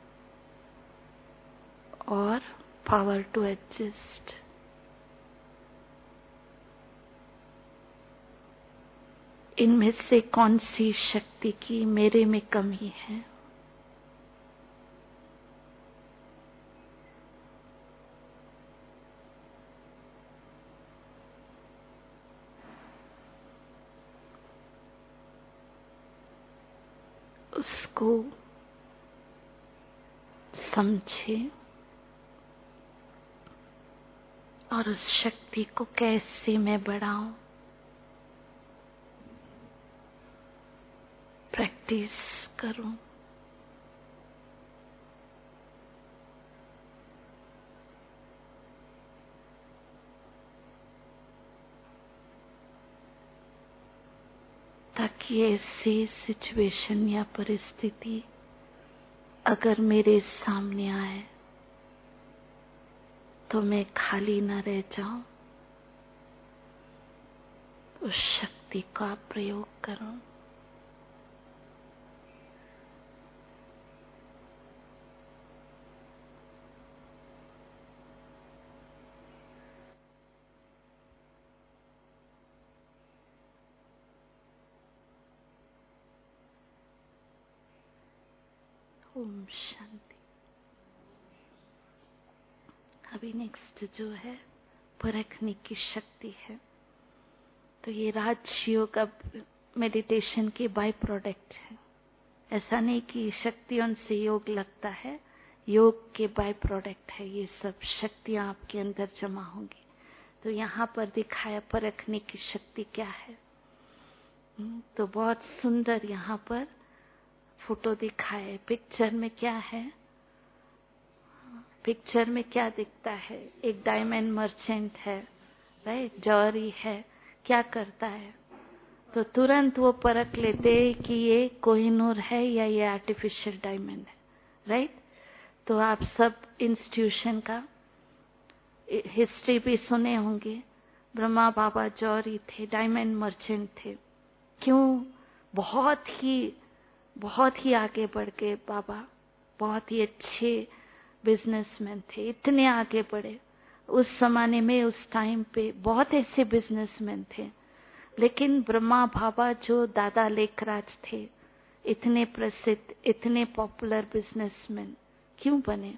और पावर टू एडजस्ट। इनमें से कौन सी शक्ति की मेरे में कमी है? उसको समझे और उस शक्ति को कैसे मैं बढ़ाऊं, प्रैक्टिस करूं। ताकि ऐसी सिचुएशन या परिस्थिति अगर मेरे सामने आए तो मैं खाली न रह जाऊं, उस शक्ति का प्रयोग करूं। ओम शांति। अभी नेक्स्ट जो है परखने की शक्ति है। तो ये राजयोग अब मेडिटेशन की बाय प्रोडक्ट है। ऐसा नहीं कि शक्तियों से योग लगता है, योग के बाय प्रोडक्ट है। ये सब शक्तियां आपके अंदर जमा होंगी। तो यहाँ पर दिखाया परखने की शक्ति क्या है। तो बहुत सुंदर यहाँ पर फोटो दिखाए। पिक्चर में क्या है? पिक्चर में क्या दिखता है? एक डायमंड मर्चेंट है, राइट? जौहरी है, क्या करता है? तो तुरंत वो परख लेते कि ये कोहिनूर है या ये आर्टिफिशियल डायमंड है, राइट? तो आप सब इंस्टीट्यूशन का हिस्ट्री भी सुने होंगे। ब्रह्मा बाबा जौहरी थे, डायमंड मर्चेंट थे। क्यों? बहुत ही आगे बढ़ गए बाबा, बहुत ही अच्छे बिजनेसमैन थे, इतने आगे बढ़े। उस जमाने में, उस टाइम पे बहुत ऐसे बिजनेसमैन थे, लेकिन ब्रह्मा बाबा जो दादा लेखराज थे, इतने प्रसिद्ध, इतने पॉपुलर बिजनेसमैन क्यों बने?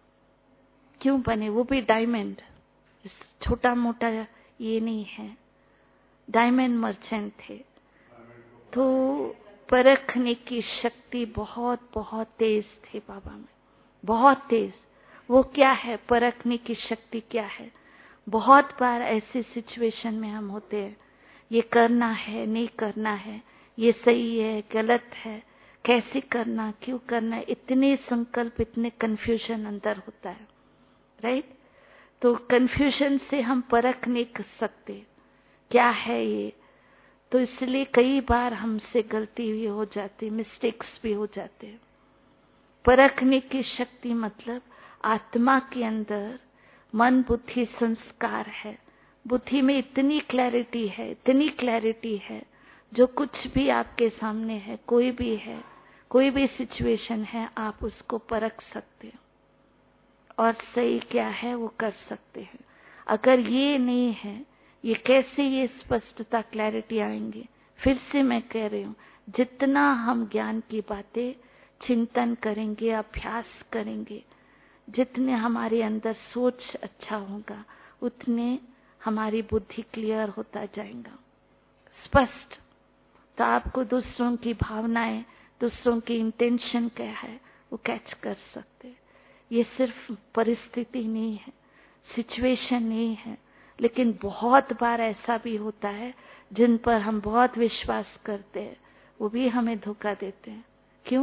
क्यों बने? वो भी डायमंड, छोटा मोटा ये नहीं है, डायमंड मर्चेंट थे। तो परखने की शक्ति बहुत बहुत तेज थे बाबा में, बहुत तेज। वो क्या है? परखने की शक्ति क्या है? बहुत बार ऐसी सिचुएशन में हम होते हैं, ये करना है, नहीं करना है, ये सही है, गलत है, कैसे करना, क्यों करना, इतने संकल्प, इतने कंफ्यूजन अंदर होता है, राइट? तो कंफ्यूजन से हम परख नहीं कर सकते क्या है ये। तो इसलिए कई बार हमसे गलती भी हो जाती, मिस्टेक्स भी हो जाते हैं। परखने की शक्ति मतलब आत्मा के अंदर मन, बुद्धि, संस्कार है। बुद्धि में इतनी क्लैरिटी है, इतनी क्लैरिटी है, जो कुछ भी आपके सामने है, कोई भी है, कोई भी सिचुएशन है, आप उसको परख सकते हैं और सही क्या है वो कर सकते हैं। अगर ये नहीं है, ये कैसे ये स्पष्टता, क्लैरिटी आएंगे? फिर से मैं कह रही हूँ, जितना हम ज्ञान की बातें चिंतन करेंगे, अभ्यास करेंगे, जितने हमारे अंदर सोच अच्छा होगा, उतने हमारी बुद्धि क्लियर होता जाएगा, स्पष्ट। तो आपको दूसरों की भावनाएं, दूसरों की इंटेंशन क्या है, वो कैच कर सकते हैं। ये सिर्फ परिस्थिति नहीं है, सिचुएशन नहीं है, लेकिन बहुत बार ऐसा भी होता है जिन पर हम बहुत विश्वास करते हैं, वो भी हमें धोखा देते हैं। क्यों?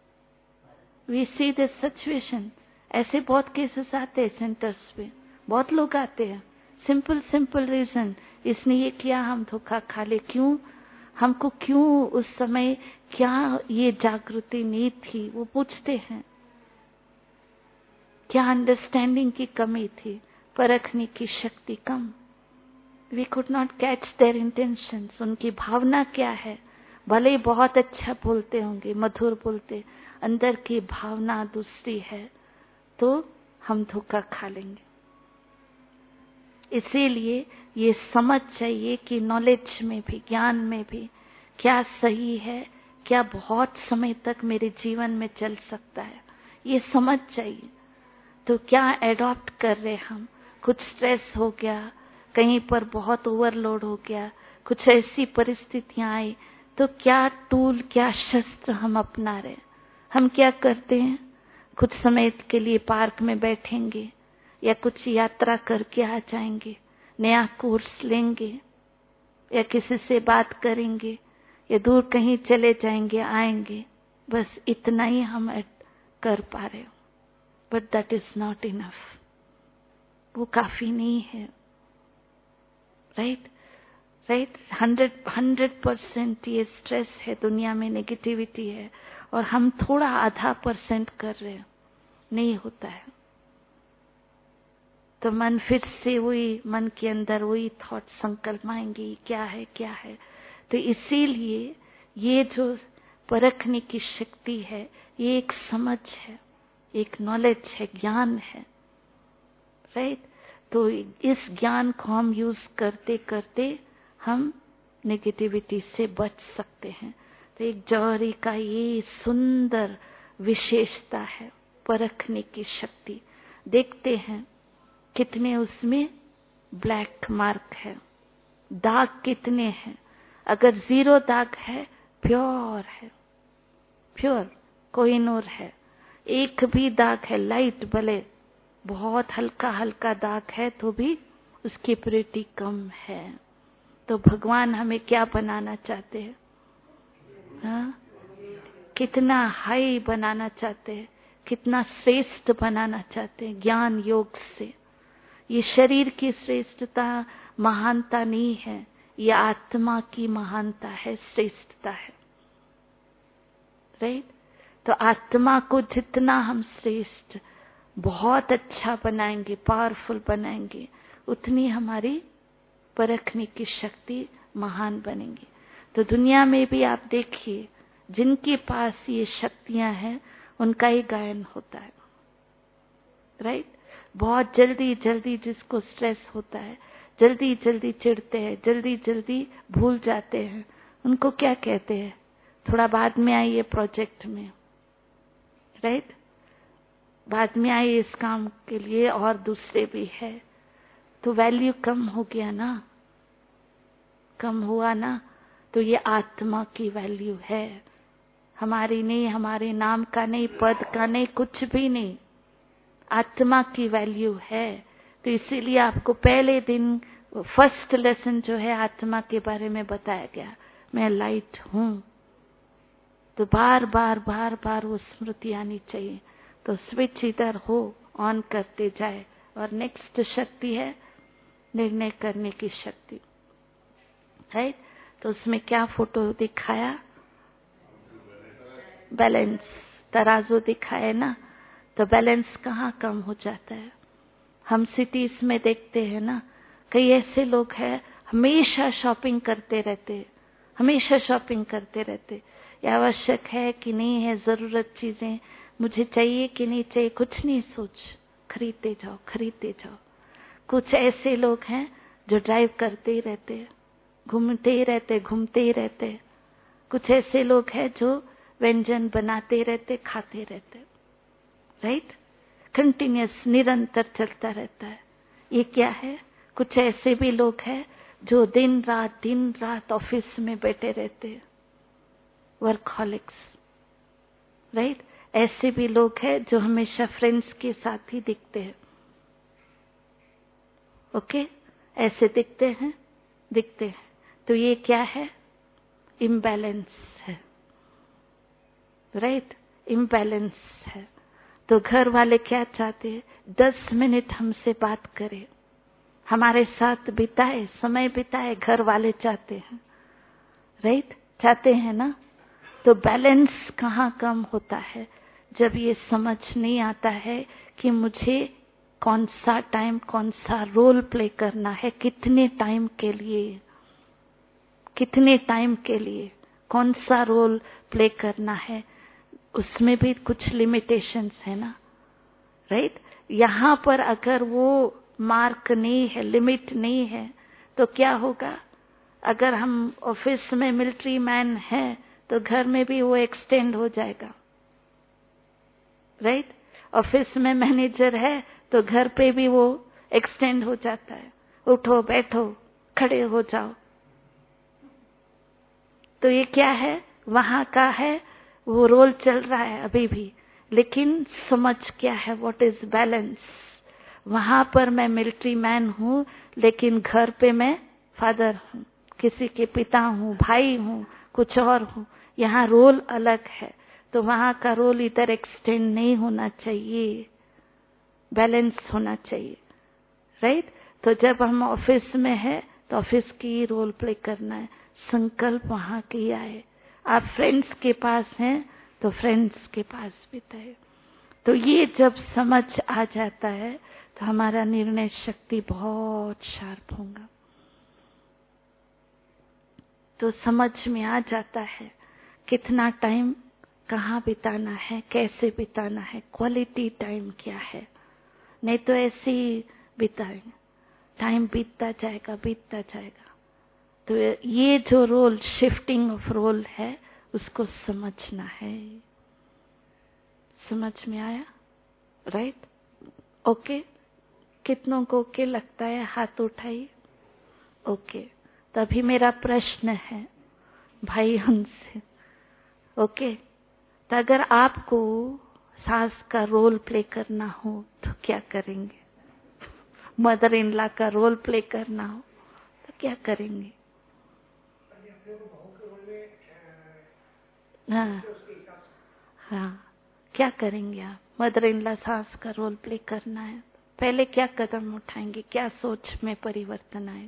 We see this situation. ऐसे बहुत केसेस आते हैं सेंटर्स पे, बहुत लोग आते हैं, सिंपल रीजन, इसने ये किया, हम धोखा खा ले। क्यों? हमको क्यों उस समय क्या ये जागृति नहीं थी, वो पूछते हैं। क्या अंडरस्टैंडिंग की कमी थी, परखने की शक्ति कम। We could not catch their intentions, उनकी भावना क्या है। भले ही बहुत अच्छा बोलते होंगे, मधुर बोलते, अंदर की भावना दूसरी है, तो हम धोखा खा लेंगे। इसीलिए ये समझ चाहिए कि नॉलेज में भी, ज्ञान में भी क्या सही है, क्या बहुत समय तक मेरे जीवन में चल सकता है, ये समझ चाहिए। तो क्या एडॉप्ट कर रहे हम? कुछ स्ट्रेस हो गया, कहीं पर बहुत ओवरलोड हो गया, कुछ ऐसी परिस्थितियां आई, तो क्या टूल, क्या शस्त्र हम अपना रहे? हम क्या करते हैं? कुछ समय के लिए पार्क में बैठेंगे या कुछ यात्रा करके आ जाएंगे, नया कोर्स लेंगे या किसी से बात करेंगे या दूर कहीं चले जाएंगे, आएंगे, बस इतना ही हम कर पा रहे हो। But that is not enough, वो काफी नहीं है, राइट? 100% ये स्ट्रेस है, दुनिया में नेगेटिविटी है, और हम थोड़ा आधा % कर रहे हैं, नहीं होता है। तो मन फिर से वही, मन के अंदर वही थॉट, संकल्प आएंगे, क्या है क्या है। तो इसीलिए ये जो परखने की शक्ति है, ये एक समझ है, एक नॉलेज है, ज्ञान है, राइट? तो इस ज्ञान को हम यूज करते करते हम नेगेटिविटी से बच सकते हैं। तो एक जौहरी का ये सुंदर विशेषता है, परखने की शक्ति। देखते हैं कितने उसमें ब्लैक मार्क है, दाग कितने हैं। अगर 0 दाग है, प्योर है, प्योर कोहिनूर है। एक भी दाग है, लाइट, भले बहुत हल्का हल्का दाग है, तो भी उसकी प्योरिटी कम है। तो भगवान हमें क्या बनाना चाहते हैं? हाँ? कितना हाई बनाना चाहते हैं, कितना श्रेष्ठ बनाना चाहते हैं ज्ञान योग से। ये शरीर की श्रेष्ठता, महानता नहीं है, ये आत्मा की महानता है, श्रेष्ठता है, राइट? तो आत्मा को जितना हम श्रेष्ठ, बहुत अच्छा बनाएंगे, पावरफुल बनाएंगे, उतनी हमारी परखने की शक्ति महान बनेगी। तो दुनिया में भी आप देखिए, जिनके पास ये शक्तियां हैं, उनका ही गायन होता है, राइट? बहुत जल्दी जल्दी जिसको स्ट्रेस होता है, जल्दी जल्दी चिढ़ते हैं, जल्दी जल्दी भूल जाते हैं, उनको क्या कहते हैं? थोड़ा बाद में आइए प्रोजेक्ट में, राइट? बाद में आइए इस काम के लिए, और दूसरे भी है। तो वैल्यू कम हो गया ना, कम हुआ ना। तो ये आत्मा की वैल्यू है, हमारी नहीं, हमारे नाम का नहीं, पद का नहीं, कुछ भी नहीं, आत्मा की वैल्यू है। तो इसीलिए आपको पहले दिन फर्स्ट लेसन जो है आत्मा के बारे में बताया गया, मैं लाइट हूं। तो बार बार बार बार वो स्मृति आनी चाहिए। तो स्विच इधर हो, ऑन करते जाए। और नेक्स्ट शक्ति है निर्णय करने की शक्ति, राइट? तो उसमें क्या फोटो दिखाया? बैलेंस, तराजू दिखाए ना। तो बैलेंस कहाँ कम हो जाता है? हम सिटीज में देखते हैं ना, कई ऐसे लोग हैं हमेशा शॉपिंग करते रहते, हमेशा शॉपिंग करते रहते। ये आवश्यक है कि नहीं है, जरूरत चीजें मुझे चाहिए कि नहीं चाहिए, कुछ नहीं सोच, खरीदते जाओ, खरीदते जाओ। कुछ ऐसे लोग हैं जो ड्राइव करते ही रहते, घूमते ही रहते, घूमते ही रहते। कुछ ऐसे लोग हैं जो व्यंजन बनाते रहते, खाते रहते, राइट? कंटिन्यूअस, निरंतर चलता रहता है। ये क्या है? कुछ ऐसे भी लोग हैं जो दिन रात ऑफिस में बैठे रहते हैं, वर्कहॉलिक्स, राइट? ऐसे भी लोग हैं जो हमेशा फ्रेंड्स के साथ ही दिखते हैं, ओके? ऐसे दिखते हैं, दिखते हैं। तो ये क्या है? इम्बैलेंस है, राइट? इम्बैलेंस है। तो घर वाले क्या चाहते हैं? 10 मिनट हमसे बात करे, हमारे साथ बिताए, समय बिताए, घर वाले चाहते हैं, राइट? चाहते हैं ना। तो बैलेंस कहाँ कम होता है? जब ये समझ नहीं आता है कि मुझे कौन सा टाइम, कौन सा रोल प्ले करना है, कितने टाइम के लिए, कितने टाइम के लिए कौन सा रोल प्ले करना है। उसमें भी कुछ लिमिटेशंस है ना, राइट? यहाँ पर अगर वो मार्क नहीं है, लिमिट नहीं है, तो क्या होगा? अगर हम ऑफिस में मिलिट्री मैन है तो घर में भी वो एक्सटेंड हो जाएगा, राइट? ऑफिस में मैनेजर है तो घर पे भी वो एक्सटेंड हो जाता है, उठो बैठो खड़े हो जाओ। तो ये क्या है? वहां का है, वो रोल चल रहा है अभी भी, लेकिन समझ क्या है? What is balance? वहां पर मैं मिलिट्री मैन हूं, लेकिन घर पे मैं फादर हूं, किसी के पिता हूं, भाई हूं, कुछ और हूं। यहाँ रोल अलग है, तो वहां का रोल इधर एक्सटेंड नहीं होना चाहिए, बैलेंस होना चाहिए, राइट? तो जब हम ऑफिस में है तो ऑफिस की रोल प्ले करना है, संकल्प वहां की आए। आप फ्रेंड्स के पास हैं तो फ्रेंड्स के पास बिताए। तो ये जब समझ आ जाता है तो हमारा निर्णय शक्ति बहुत शार्प होगा। तो समझ में आ जाता है कितना टाइम कहाँ बिताना है, कैसे बिताना है, क्वालिटी टाइम क्या है। नहीं तो ऐसे ही बिताएंगे, टाइम बीतता जाएगा, बीतता जाएगा। तो ये जो रोल, शिफ्टिंग ऑफ रोल है, उसको समझना है। समझ में आया? राइट? ओके? कितनों को ओके लगता है? हाथ उठाइए। ओके। तभी मेरा प्रश्न है भाई उनसे, ओके? तो अगर आपको सास का रोल प्ले करना हो तो क्या करेंगे? मदर इन लॉ का रोल प्ले करना हो तो क्या करेंगे? हाँ हाँ, क्या करेंगे आप? मदर इन लॉ, सास का रोल प्ले करना है, पहले क्या कदम उठाएंगे? क्या सोच में परिवर्तन आए?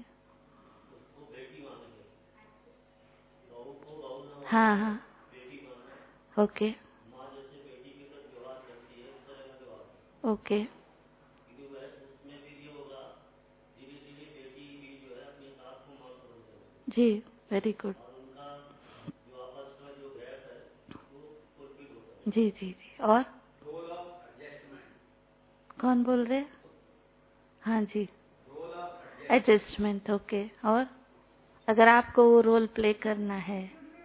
हाँ हाँ, ओके ओके, जी, वेरी गुड। जी जी जी। और कौन बोल रहे? हाँ जी, एडजस्टमेंट। ओके, और अगर आपको वो रोल प्ले करना है,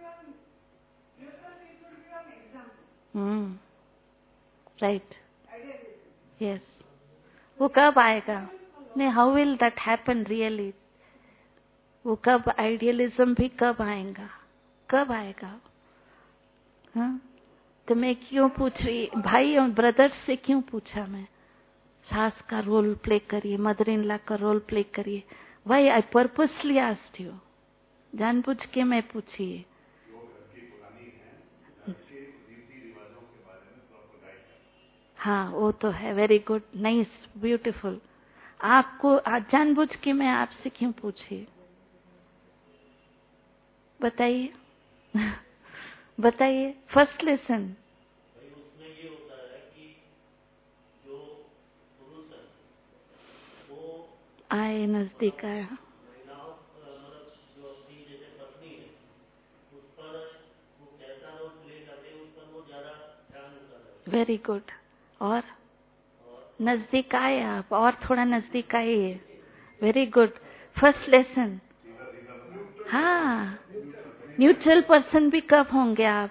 राइट, यस, वो कब आएगा? नहीं, how will that happen really? वो कब, आइडियलिज्म भी कब आएगा, कब आएगा? हाँ, तो मैं क्यों पूछ रही, भाई और ब्रदर्स से क्यों पूछा मैं? सास का रोल प्ले करिए, मदर इन लॉ का रोल प्ले करिए। Why I purposely asked you, जानबूझ के मैं पूछिए। हाँ, वो तो है, वेरी गुड, नाइस, ब्यूटीफुल। आपको जानबूझ के मैं आपसे क्यों पूछी, बताइए? बताइए, फर्स्ट लेसन। उसमें ये होता है कि जो पुरुष है वो आए नजदीक आया, महिलाओं मतलब जो अपनी जैसे पत्नी है उस पर वो कैसा रोल प्ले करे उस पर वो ज्यादा ध्यान देता है। वेरी गुड, और नजदीक आए आप, और थोड़ा नजदीक आइए, वेरी गुड, फर्स्ट लेसन। हाँ, न्यूट्रल पर्सन भी कब होंगे आप?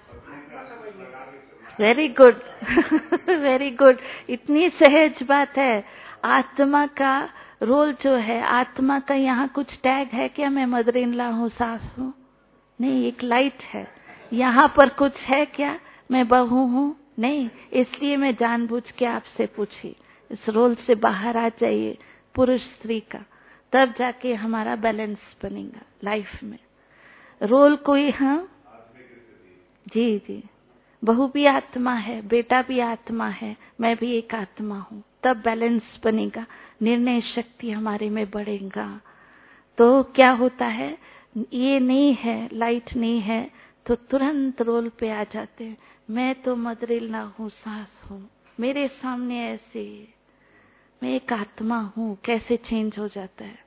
वेरी गुड, वेरी गुड, इतनी सहज बात है। आत्मा का रोल जो है, आत्मा का यहाँ कुछ टैग है क्या? मैं मदर इन लॉ हूँ, सास हूँ? नहीं, एक लाइट है। यहाँ पर कुछ है क्या? मैं बहू हूँ? नहीं। इसलिए मैं जानबूझ के आपसे पूछी, इस रोल से बाहर आ जाइए, पुरुष स्त्री का, तब जाके हमारा बैलेंस बनेगा लाइफ में। रोल कोई, हाँ जी जी, बहू भी आत्मा है, बेटा भी आत्मा है, मैं भी एक आत्मा हूँ, तब बैलेंस बनेगा, निर्णय शक्ति हमारे में बढ़ेगा। तो क्या होता है, ये नहीं है, लाइट नहीं है, तो तुरंत रोल पे आ जाते हैं। मैं तो मदर इन लॉ हूँ, सास हूँ, मेरे सामने ऐसे, मैं एक आत्मा हूँ। कैसे चेंज हो जाता है,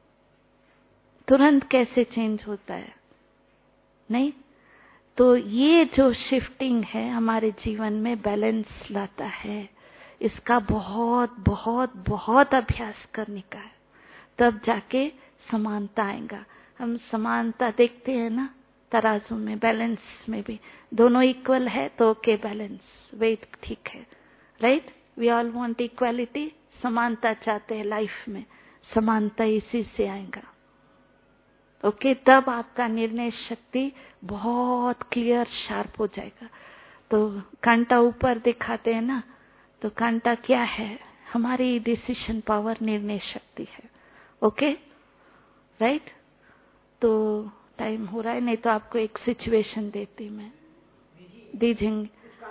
तुरंत कैसे चेंज होता है, नहीं? तो ये जो शिफ्टिंग है हमारे जीवन में बैलेंस लाता है, इसका बहुत बहुत बहुत अभ्यास करने का है, तब जाके समानता आएगा। हम समानता देखते हैं ना, तराजू में, बैलेंस में भी, दोनों इक्वल है तो ओके, बैलेंस, वेट ठीक है, right? We all want equality, समानता चाहते हैं लाइफ में, समानता इसी से आएगा। ओके, तब आपका निर्णय शक्ति बहुत क्लियर, शार्प हो जाएगा। तो कांटा ऊपर दिखाते हैं ना, तो कांटा क्या है? हमारी डिसीजन पावर, निर्णय शक्ति है। Okay, right? तो टाइम हो रहा है, नहीं तो आपको एक सिचुएशन देती मैं, दीजिए।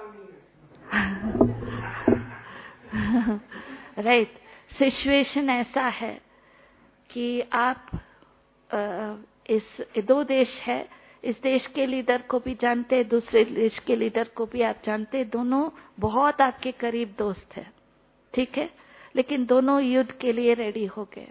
राइट, सिचुएशन ऐसा है कि आप इस दो देश है, इस देश के लीडर को भी जानते हैं, दूसरे देश के लीडर को भी आप जानते हैं, दोनों बहुत आपके करीब दोस्त हैं, ठीक है? लेकिन दोनों युद्ध के लिए रेडी हो गए,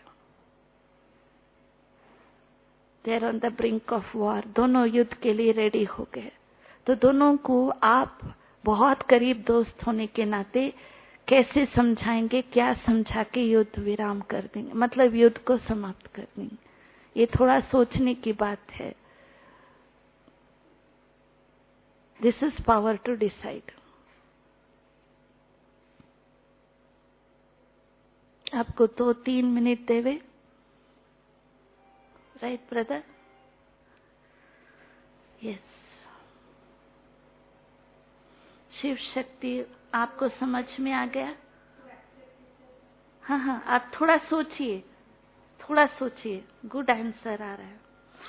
they are on the brink of war, दोनों युद्ध के लिए रेडी हो गए। तो दोनों को आप बहुत करीब दोस्त होने के नाते कैसे समझाएंगे, क्या समझा के युद्ध विराम कर देंगे, मतलब युद्ध को समाप्त कर देंगे? ये थोड़ा सोचने की बात है। This is power to decide. आपको तो 3 मिनट देवे, right brother? Yes. Shiv Shakti आपको समझ में आ गया? हाँ हाँ, आप थोड़ा सोचिए, थोड़ा सोचिए, गुड आंसर आ रहा है।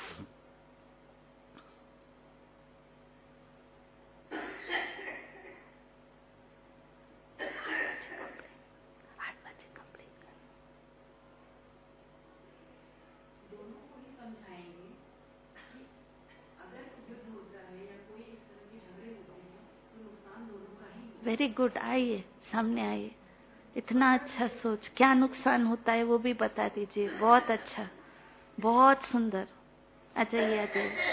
वेरी गुड, आइए सामने आइए। इतना अच्छा सोच, क्या नुकसान होता है वो भी बता दीजिए। बहुत अच्छा, बहुत सुंदर। आ जाइए, आ जाइए।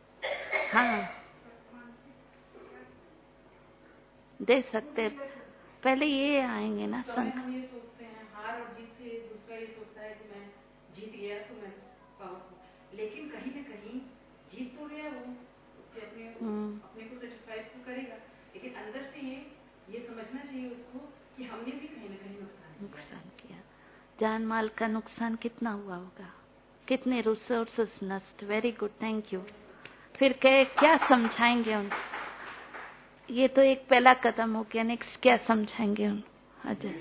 हाँ, दे सकते, पहले ये आएंगे ना संग। हम ये सोचते हैं हार और जीत से दूसरा ये सोचता है कि मैं जीत गया तो मैं पावरफुल, लेकिन कहीं न कहीं जीत तो गया वो, उससे अपने को सेटिस्फाइड तो करेगा, लेकिन अंदर से ये समझना चाहिए उसको कि हमने भी कहीं न कहीं नुकसान किया। जान माल का नुकसान कितना हुआ होगा, कितने रिसोर्सेस नष्ट। Very good, thank you. फिर क्या समझाएंगे उन? ये तो एक पहला कदम हो गया, नेक्स्ट क्या समझाएंगे उन? Ajay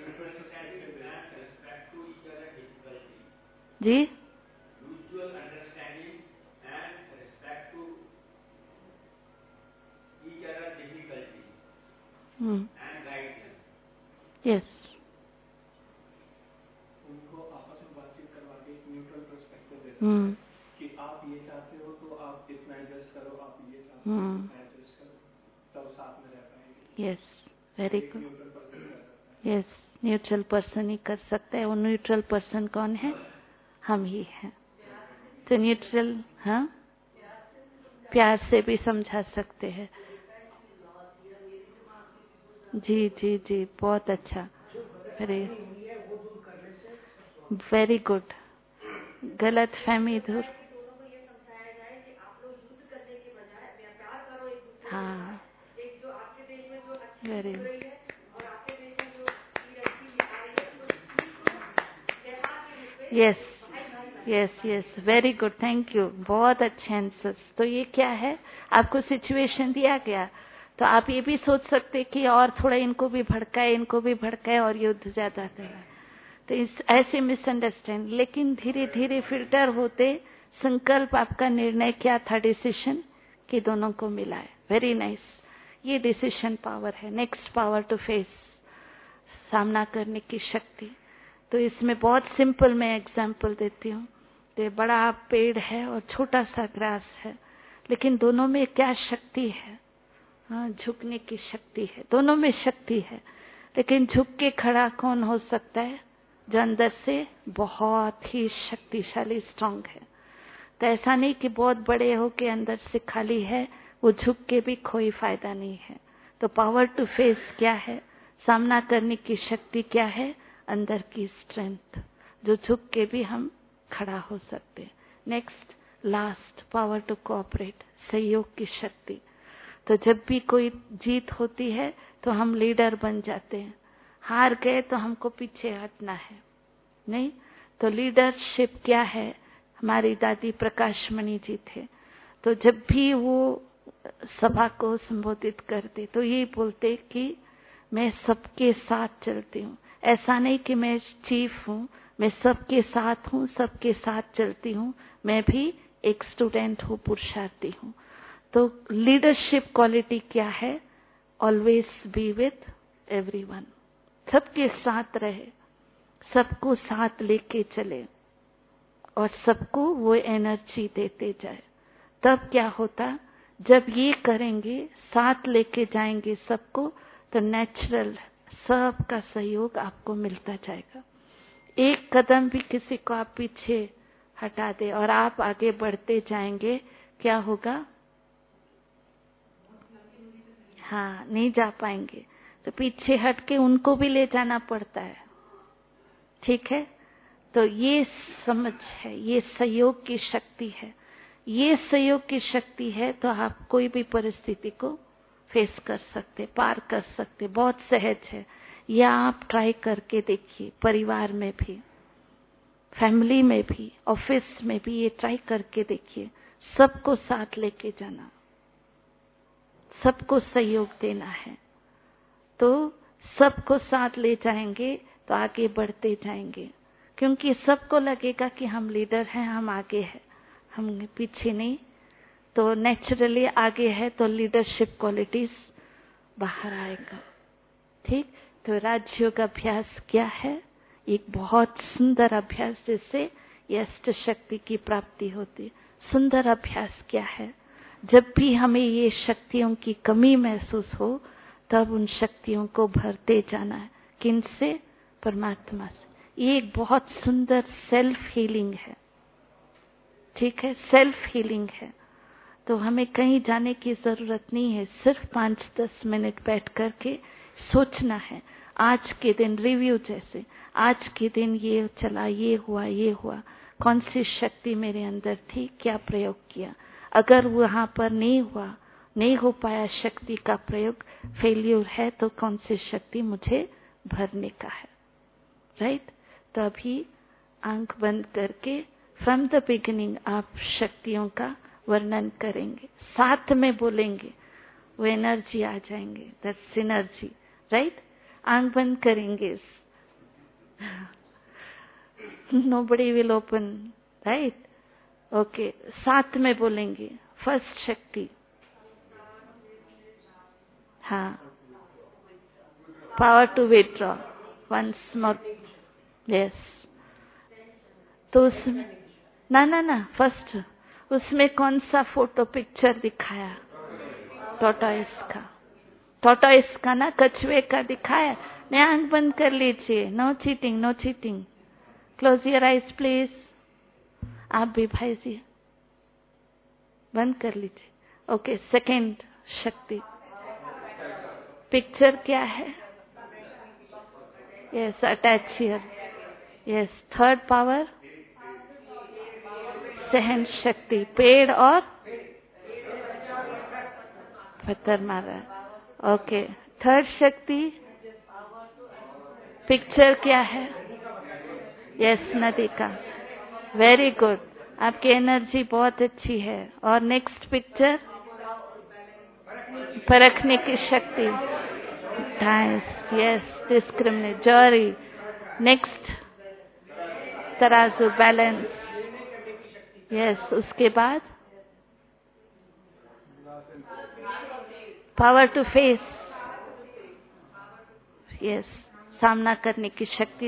ji. Mutual understanding and respect to each other difficulty and guide them. Yes, उनको आपस में बातचीत करवा के एक न्यूट्रल पर्सपेक्टिव देना कि आप ये चाहते हो तो आप इतना एडजस्ट करो, आप ये चाहते हो इतना एडजस्ट करो, तब साथ में रह पाएंगे। Yes, very good. Yes, neutral person ही कर सकता है। वो न्यूट्रल पर्सन कौन है? हम ही हैं। तो न्यूट्रल, हाँ, प्यार से भी समझा सकते हैं। जी जी जी, बहुत अच्छा, वेरी गुड। गलत फहमी दूर। हाँ, very good. Yes yes yes, very good, thank you, बहुत अच्छे आंसर्स। तो ये क्या है, आपको सिचुएशन दिया गया तो आप ये भी सोच सकते कि और थोड़ा इनको भी भड़काए और युद्ध ज्यादा करें, तो इस ऐसे मिसअंडरस्टैंड। लेकिन धीरे धीरे फिल्टर होते, संकल्प आपका निर्णय क्या था, डिसीजन कि दोनों को मिलाए। वेरी नाइस, ये डिसीजन पावर है। नेक्स्ट पावर टू फेस, सामना करने की शक्ति। तो इसमें बहुत सिंपल मैं एग्जांपल देती हूँ। तो बड़ा पेड़ है और छोटा सा ग्रास है, लेकिन दोनों में क्या शक्ति है? हाँ, झुकने की शक्ति है, दोनों में शक्ति है। लेकिन झुक के खड़ा कौन हो सकता है? जो अंदर से बहुत ही शक्तिशाली, स्ट्रांग है। तो ऐसा नहीं कि बहुत बड़े हो के अंदर से खाली है, वो झुक के भी कोई फायदा नहीं है। तो पावर टू फेस क्या है? सामना करने की शक्ति क्या है? अंदर की स्ट्रेंथ, जो झुक के भी हम खड़ा हो सकते हैं। Next, last, power to cooperate, सहयोग की शक्ति। तो जब भी कोई जीत होती है तो हम लीडर बन जाते हैं, हार गए तो हमको पीछे हटना है नहीं। तो लीडरशिप क्या है? हमारी दादी प्रकाशमणि जी थे, तो जब भी वो सभा को संबोधित करते तो ये बोलते कि मैं सबके साथ चलती हूँ। ऐसा नहीं कि मैं चीफ हूँ, मैं सबके साथ हूँ, सबके साथ चलती हूँ। मैं भी एक स्टूडेंट हूँ, पुरुषार्थी हूँ। तो लीडरशिप क्वालिटी क्या है? ऑलवेज बी विथ एवरीवन, सबके साथ रहे, सबको साथ लेके चले और सबको वो एनर्जी देते जाए। तब क्या होता? जब ये करेंगे, साथ लेके जाएंगे सबको, तो नेचुरल सबका सहयोग आपको मिलता जाएगा। एक कदम भी किसी को आप पीछे हटा दे और आप आगे बढ़ते जाएंगे, क्या होगा? हाँ, नहीं जा पाएंगे, तो पीछे हट के उनको भी ले जाना पड़ता है। ठीक है, तो ये समझ है, ये सहयोग की शक्ति है। ये सहयोग की शक्ति है तो आप कोई भी परिस्थिति को फेस कर सकते, पार कर सकते, बहुत सहज है। या आप ट्राई करके देखिए, परिवार में भी, फैमिली में भी, ऑफिस में भी ये ट्राई करके देखिए। सबको साथ लेके जाना, सबको सहयोग देना है। तो सबको साथ ले जाएंगे तो आगे बढ़ते जाएंगे, क्योंकि सबको लगेगा कि हम लीडर हैं, हम आगे हैं, हम पीछे नहीं। तो नेचुरली आगे है तो लीडरशिप क्वालिटीज बाहर आएगा। ठीक, तो राजयोग अभ्यास क्या है? एक बहुत सुंदर अभ्यास जिससे ये अष्ट शक्ति की प्राप्ति होती है। सुंदर अभ्यास क्या है? जब भी हमें ये शक्तियों की कमी महसूस हो, तब उन शक्तियों को भरते जाना है। किनसे? परमात्मा से। ये एक बहुत सुंदर सेल्फ हीलिंग है। ठीक है, सेल्फ हीलिंग है। तो हमें कहीं जाने की जरूरत नहीं है, सिर्फ 5-10 मिनट बैठ करके सोचना है। आज के दिन रिव्यू जैसे, आज के दिन ये चला, ये हुआ, कौन सी शक्ति मेरे अंदर थी, क्या प्रयोग किया। अगर वहां पर नहीं हो पाया शक्ति का प्रयोग, फेल्यूर है, तो कौन सी शक्ति मुझे भरने का है, राइट। तो अभी आंख बंद करके फ्रॉम द बिगिनिंग आप शक्तियों का वर्णन करेंगे, साथ में बोलेंगे, वो एनर्जी आ जाएंगे, दैट्स सिनर्जी, राइट। आंख बंद करेंगे, nobody will open, right? Okay, साथ में बोलेंगे। फर्स्ट शक्ति, हाँ, power to withdraw, once more, yes. तो उसमें ना फर्स्ट, उसमें कौन सा फोटो पिक्चर दिखाया? टॉर्टोइस का ना, कछुए का दिखाया। ने आंख बंद कर लीजिए, no cheating. Close your eyes please. आप भी भाई जी बंद कर लीजिए। ओके, सेकेंड शक्ति, पिक्चर क्या है? Yes, attach here, yes. Third power, सहन शक्ति, पेड़ और पत्थर मारा। ओके, थर्ड शक्ति, पिक्चर क्या है? यस, नदी का। वेरी गुड, आपकी एनर्जी बहुत अच्छी है। और नेक्स्ट पिक्चर, परखने की शक्ति, यस, डिस्क्रिमिनेट, जॉरी। नेक्स्ट, तराजू, बैलेंस, यस। उसके बाद पावर टू फेस, यस, सामना करने की शक्ति।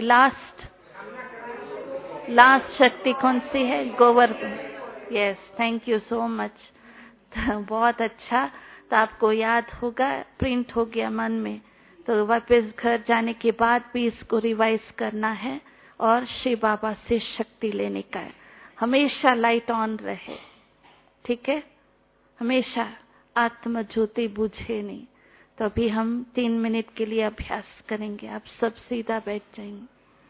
लास्ट शक्ति कौन सी है? Govardhan, yes. Thank you so much, बहुत अच्छा। तो आपको याद होगा, प्रिंट हो गया मन में, तो वापस घर जाने के बाद भी इसको रिवाइज करना है और शिव बाबा से शक्ति लेने का है। हमेशा लाइट ऑन रहे, ठीक है, हमेशा आत्म ज्योति बुझे नहीं। तो अभी हम 3 मिनट के लिए अभ्यास करेंगे। आप सब सीधा बैठ जाएंगे।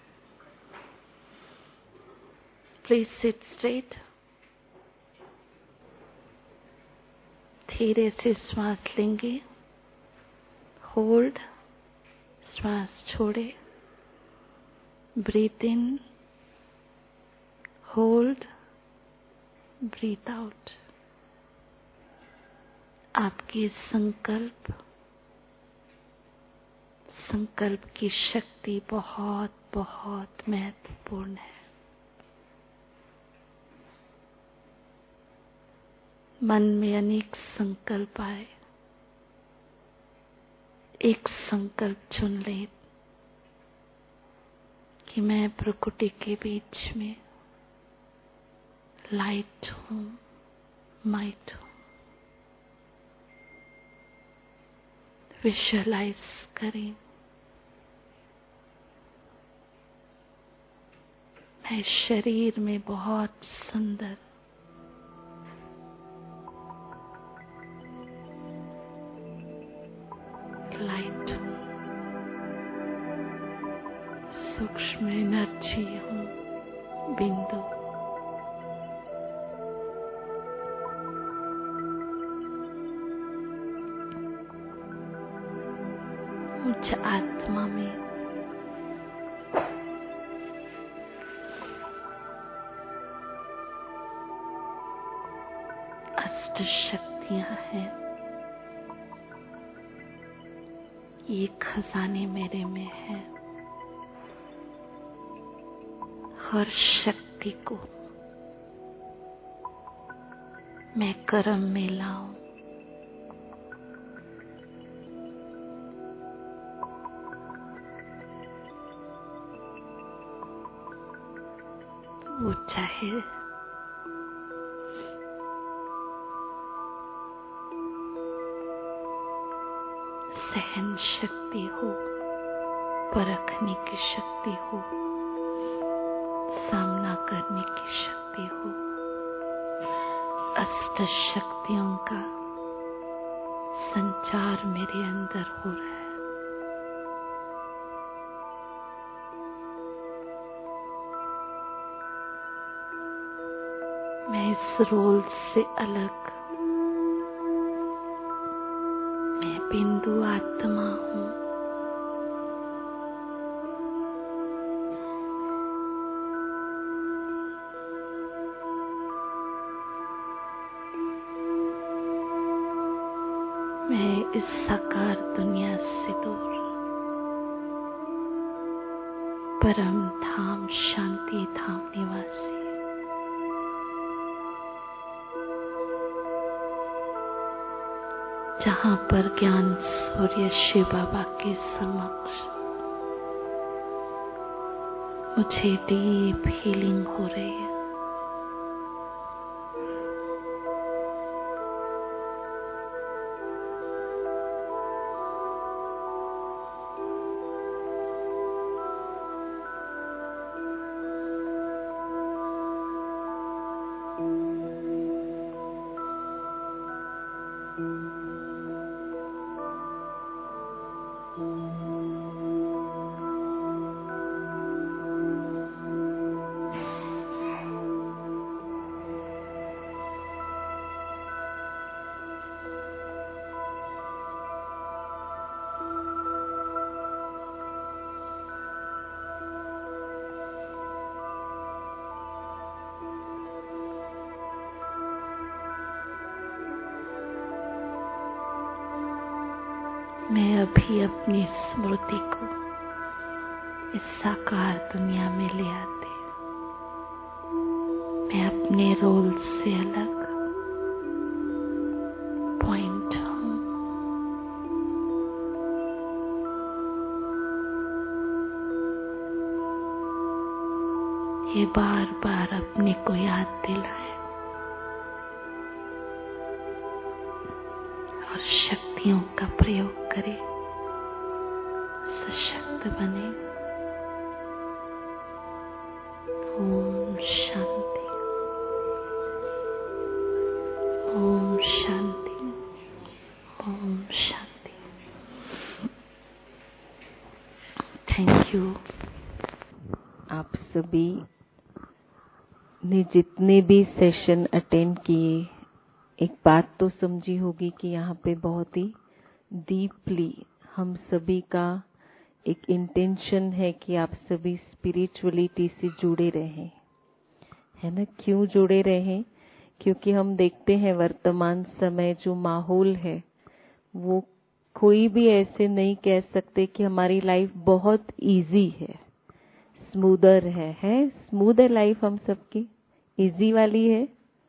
Please sit straight. धीरे से श्वास लेंगे, होल्ड, श्वास छोड़े, breathe in, hold, breathe out. आपके संकल्प की शक्ति बहुत बहुत महत्वपूर्ण है। मन में अनेक संकल्प आए, एक संकल्प चुन ले कि मैं प्रकृति के बीच में लाइट हूँ, माइट हूँ। विजुअलाइज करें, मैं शरीर में बहुत सुंदर लाइट हूँ, सूक्ष्म एनर्जी हूँ, बिंदु। उच्च आत्मा में अष्ट शक्तियां हैं। ये खजाने मेरे में है। हर शक्ति को मैं कर्म में लाऊं। वो चाहे सहन शक्ति हो, परखने की शक्ति हो, सामना करने की शक्ति हो, अष्ट शक्तियों का संचार मेरे अंदर हो रहा है। मैं इस रोल से अलग, मैं बिंदु आत्मा हूँ। मैं इस साकार दुनिया से दूर परम धाम शांति धाम निवासी, जहाँ पर ज्ञान सूर्य शिव बाबा के समक्ष मुझे डीप हीलिंग हो रही है। मैं अभी अपनी स्मृति को इस साकार दुनिया में ले आती। मैं अपने रोल से अलग पॉइंट हूँ। ये बार बार अपने को याद दिलाए और शक्तियों का प्रयोग करे, सशक्त बने। ओम शांति, ओम शांति, ओम शांति। Thank you. आप सभी ने जितने भी सेशन अटेंड किए, एक बात तो समझी होगी कि यहाँ पे बहुत ही डीपली हम सभी का एक इंटेंशन है कि आप सभी स्पिरिचुअलिटी से जुड़े रहें, है ना। क्यों जुड़े रहें? क्योंकि हम देखते हैं वर्तमान समय जो माहौल है वो कोई भी ऐसे नहीं कह सकते कि हमारी लाइफ बहुत इजी है, स्मूदर है स्मूद है लाइफ हम सबकी, इजी वाली है,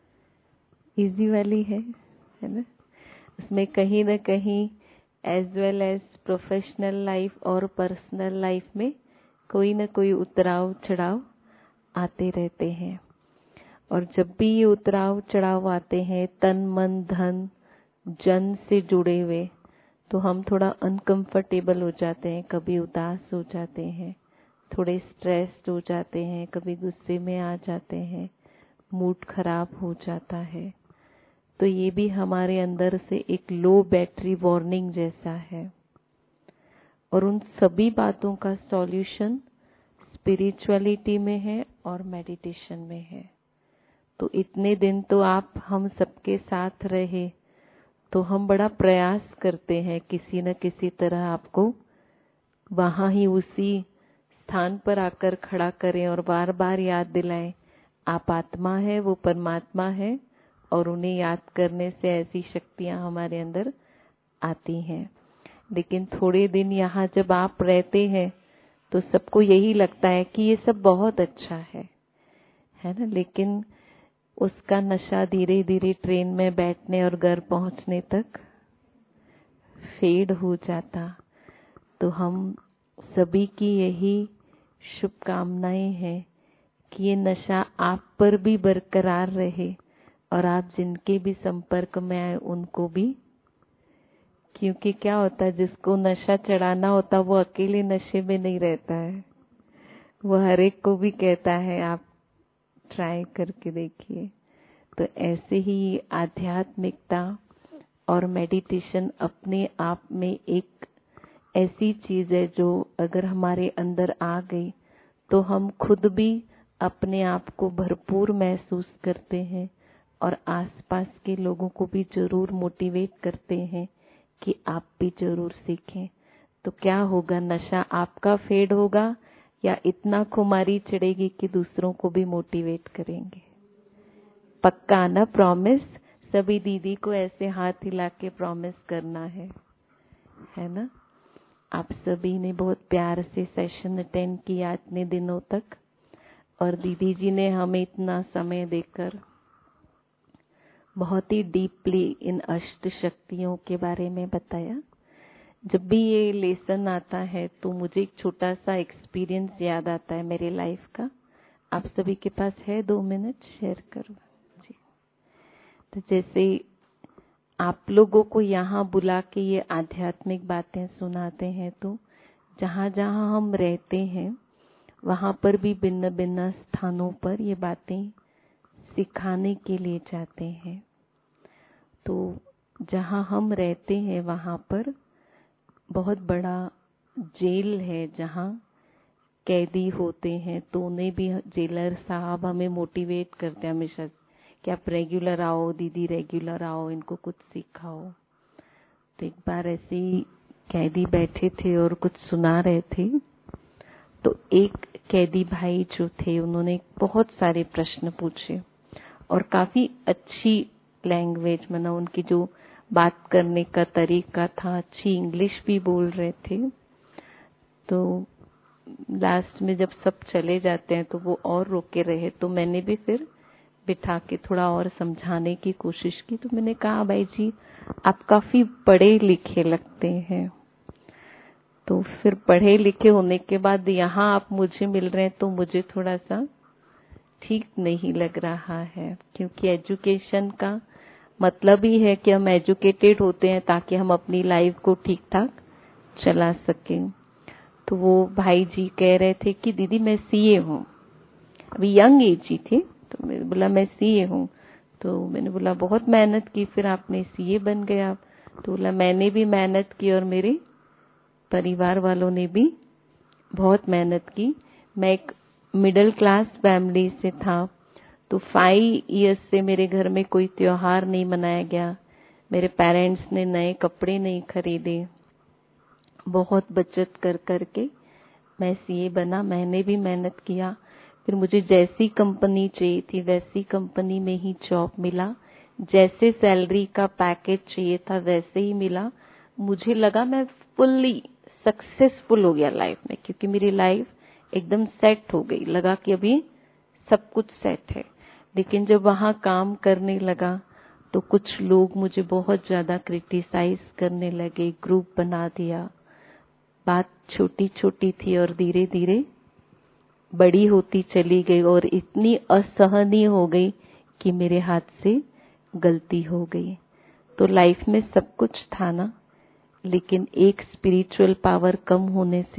इजी वाली है ना। उसमें कहीं ना कहीं as well as professional life और पर्सनल लाइफ में कोई ना कोई उतराव चढ़ाव आते रहते हैं। और जब भी ये उतराव चढ़ाव आते हैं तन मन धन जन से जुड़े हुए, तो हम थोड़ा अनकंफर्टेबल हो जाते हैं, कभी उदास हो जाते हैं, थोड़े स्ट्रेस्ड हो जाते हैं, कभी गुस्से में आ जाते हैं, मूड खराब हो जाता है। तो ये भी हमारे अंदर से एक लो बैटरी वार्निंग जैसा है। और उन सभी बातों का सॉल्यूशन स्पिरिचुअलिटी में है और मेडिटेशन में है। तो इतने दिन तो आप हम सबके साथ रहे, तो हम बड़ा प्रयास करते हैं किसी न किसी तरह आपको वहां ही उसी स्थान पर आकर खड़ा करें और बार बार याद दिलाएं आप आत्मा है, वो परमात्मा है, और उन्हें याद करने से ऐसी शक्तियां हमारे अंदर आती हैं। लेकिन थोड़े दिन यहाँ जब आप रहते हैं तो सबको यही लगता है कि ये सब बहुत अच्छा है ना। लेकिन उसका नशा धीरे धीरे ट्रेन में बैठने और घर पहुंचने तक फेड हो जाता। तो हम सभी की यही शुभकामनाएं हैं कि ये नशा आप पर भी बरकरार रहे और आप जिनके भी संपर्क में आए उनको भी। क्योंकि क्या होता है, जिसको नशा चढ़ाना होता वो अकेले नशे में नहीं रहता है, वो हर एक को भी कहता है आप ट्राई करके देखिए। तो ऐसे ही आध्यात्मिकता और मेडिटेशन अपने आप में एक ऐसी चीज है जो अगर हमारे अंदर आ गई तो हम खुद भी अपने आप को भरपूर महसूस करते हैं और आसपास के लोगों को भी जरूर मोटिवेट करते हैं कि आप भी जरूर सीखें, तो क्या होगा? नशा आपका फेड होगा या इतना खुमारी चढ़ेगी कि दूसरों को भी मोटिवेट करेंगे? पक्का ना? प्रॉमिस? सभी दीदी को ऐसे हाथ हिला के प्रॉमिस करना है ना? आप सभी ने बहुत प्यार से सेशन अटेंड किया इतने दिनों तक, और दीदी जी ने हमें इतना समय देकर बहुत ही डीपली इन अष्ट शक्तियों के बारे में बताया। जब भी ये लेसन आता है तो मुझे एक छोटा सा एक्सपीरियंस याद आता है मेरे लाइफ का। आप सभी के पास है 2 मिनट? शेयर करो जी। तो जैसे आप लोगों को यहाँ बुला के ये आध्यात्मिक बातें सुनाते हैं, तो जहाँ जहाँ हम रहते हैं वहाँ पर भी भिन्न भिन्न स्थानों पर ये बातें सिखाने के लिए जाते हैं। तो जहाँ हम रहते हैं वहाँ पर बहुत बड़ा जेल है जहाँ कैदी होते हैं, तो उन्हें भी जेलर साहब हमें मोटिवेट करते हैं हमेशा कि आप रेगुलर आओ दीदी, रेगुलर आओ, इनको कुछ सिखाओ। तो एक बार ऐसे ही कैदी बैठे थे और कुछ सुना रहे थे, तो एक कैदी भाई जो थे उन्होंने बहुत सारे प्रश्न पूछे और काफी अच्छी लैंग्वेज, माना उनकी जो बात करने का तरीका था, अच्छी इंग्लिश भी बोल रहे थे। तो लास्ट में जब सब चले जाते हैं तो वो और रोके रहे, तो मैंने भी फिर बिठा के थोड़ा और समझाने की कोशिश की। तो मैंने कहा, भाई जी आप काफी पढ़े लिखे लगते हैं, तो फिर पढ़े लिखे होने के बाद यहाँ आप मुझे मिल रहे हैं तो मुझे थोड़ा सा ठीक नहीं लग रहा है, क्योंकि एजुकेशन का मतलब ही है कि हम एजुकेटेड होते हैं ताकि हम अपनी लाइफ को ठीक ठाक चला सकें। तो वो भाई जी कह रहे थे कि दीदी मैं सीए हूँ, अभी यंग एज ही थे, तो मैंने बोला मैं सीए हूँ। तो मैंने बोला बहुत मेहनत की, फिर आपने सीए बन गया। तो बोला मैंने भी मेहनत की और मेरे परिवार वालों ने भी बहुत मेहनत की। मैं एक मिडिल क्लास फैमिली से था, तो 5 इयर्स से मेरे घर में कोई त्योहार नहीं मनाया गया, मेरे पेरेंट्स ने नए कपड़े नहीं खरीदे। बहुत बचत कर करके मैं सीए बना, मैंने भी मेहनत किया। फिर मुझे जैसी कंपनी चाहिए थी वैसी कंपनी में ही जॉब मिला, जैसे सैलरी का पैकेज चाहिए था वैसे ही मिला। मुझे लगा मैं फुल्ली सक्सेसफुल हो गया लाइफ में, क्योंकि मेरी लाइफ एकदम सेट हो गई, लगा कि अभी सब कुछ सेट है। लेकिन जब वहां काम करने लगा तो कुछ लोग मुझे बहुत ज्यादा क्रिटिसाइज करने लगे, ग्रुप बना दिया। बात छोटी छोटी थी और धीरे धीरे बड़ी होती चली गई और इतनी असहनीय हो गई कि मेरे हाथ से गलती हो गई। तो लाइफ में सब कुछ था ना, लेकिन एक स्पिरिचुअल पावर कम होने से,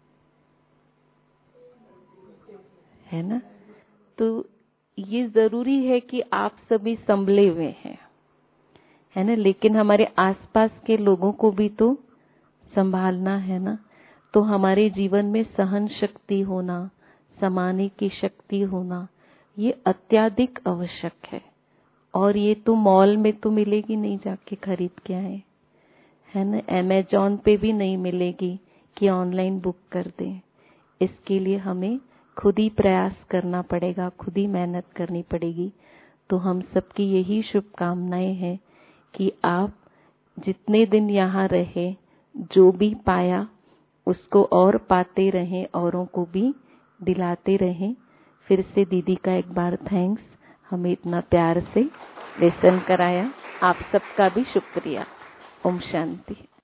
है ना? तो ये जरूरी है कि आप सभी संभले हुए हैं, है ना, लेकिन हमारे आसपास के लोगों को भी तो संभालना है ना। तो हमारे जीवन में सहन शक्ति होना, समाने की शक्ति होना, ये अत्याधिक आवश्यक है। और ये तो मॉल में तो मिलेगी नहीं, जाके खरीद के आए, है ना, अमेज़न पे भी नहीं मिलेगी कि ऑनलाइन बुक कर दें। इसके लिए हमें खुद ही प्रयास करना पड़ेगा, खुद ही मेहनत करनी पड़ेगी। तो हम सबकी यही शुभकामनाएं हैं कि आप जितने दिन यहाँ रहे, जो भी पाया उसको और पाते रहें, औरों को भी दिलाते रहें। फिर से दीदी का एक बार थैंक्स, हमें इतना प्यार से लेसन कराया। आप सबका भी शुक्रिया। ओम शांति।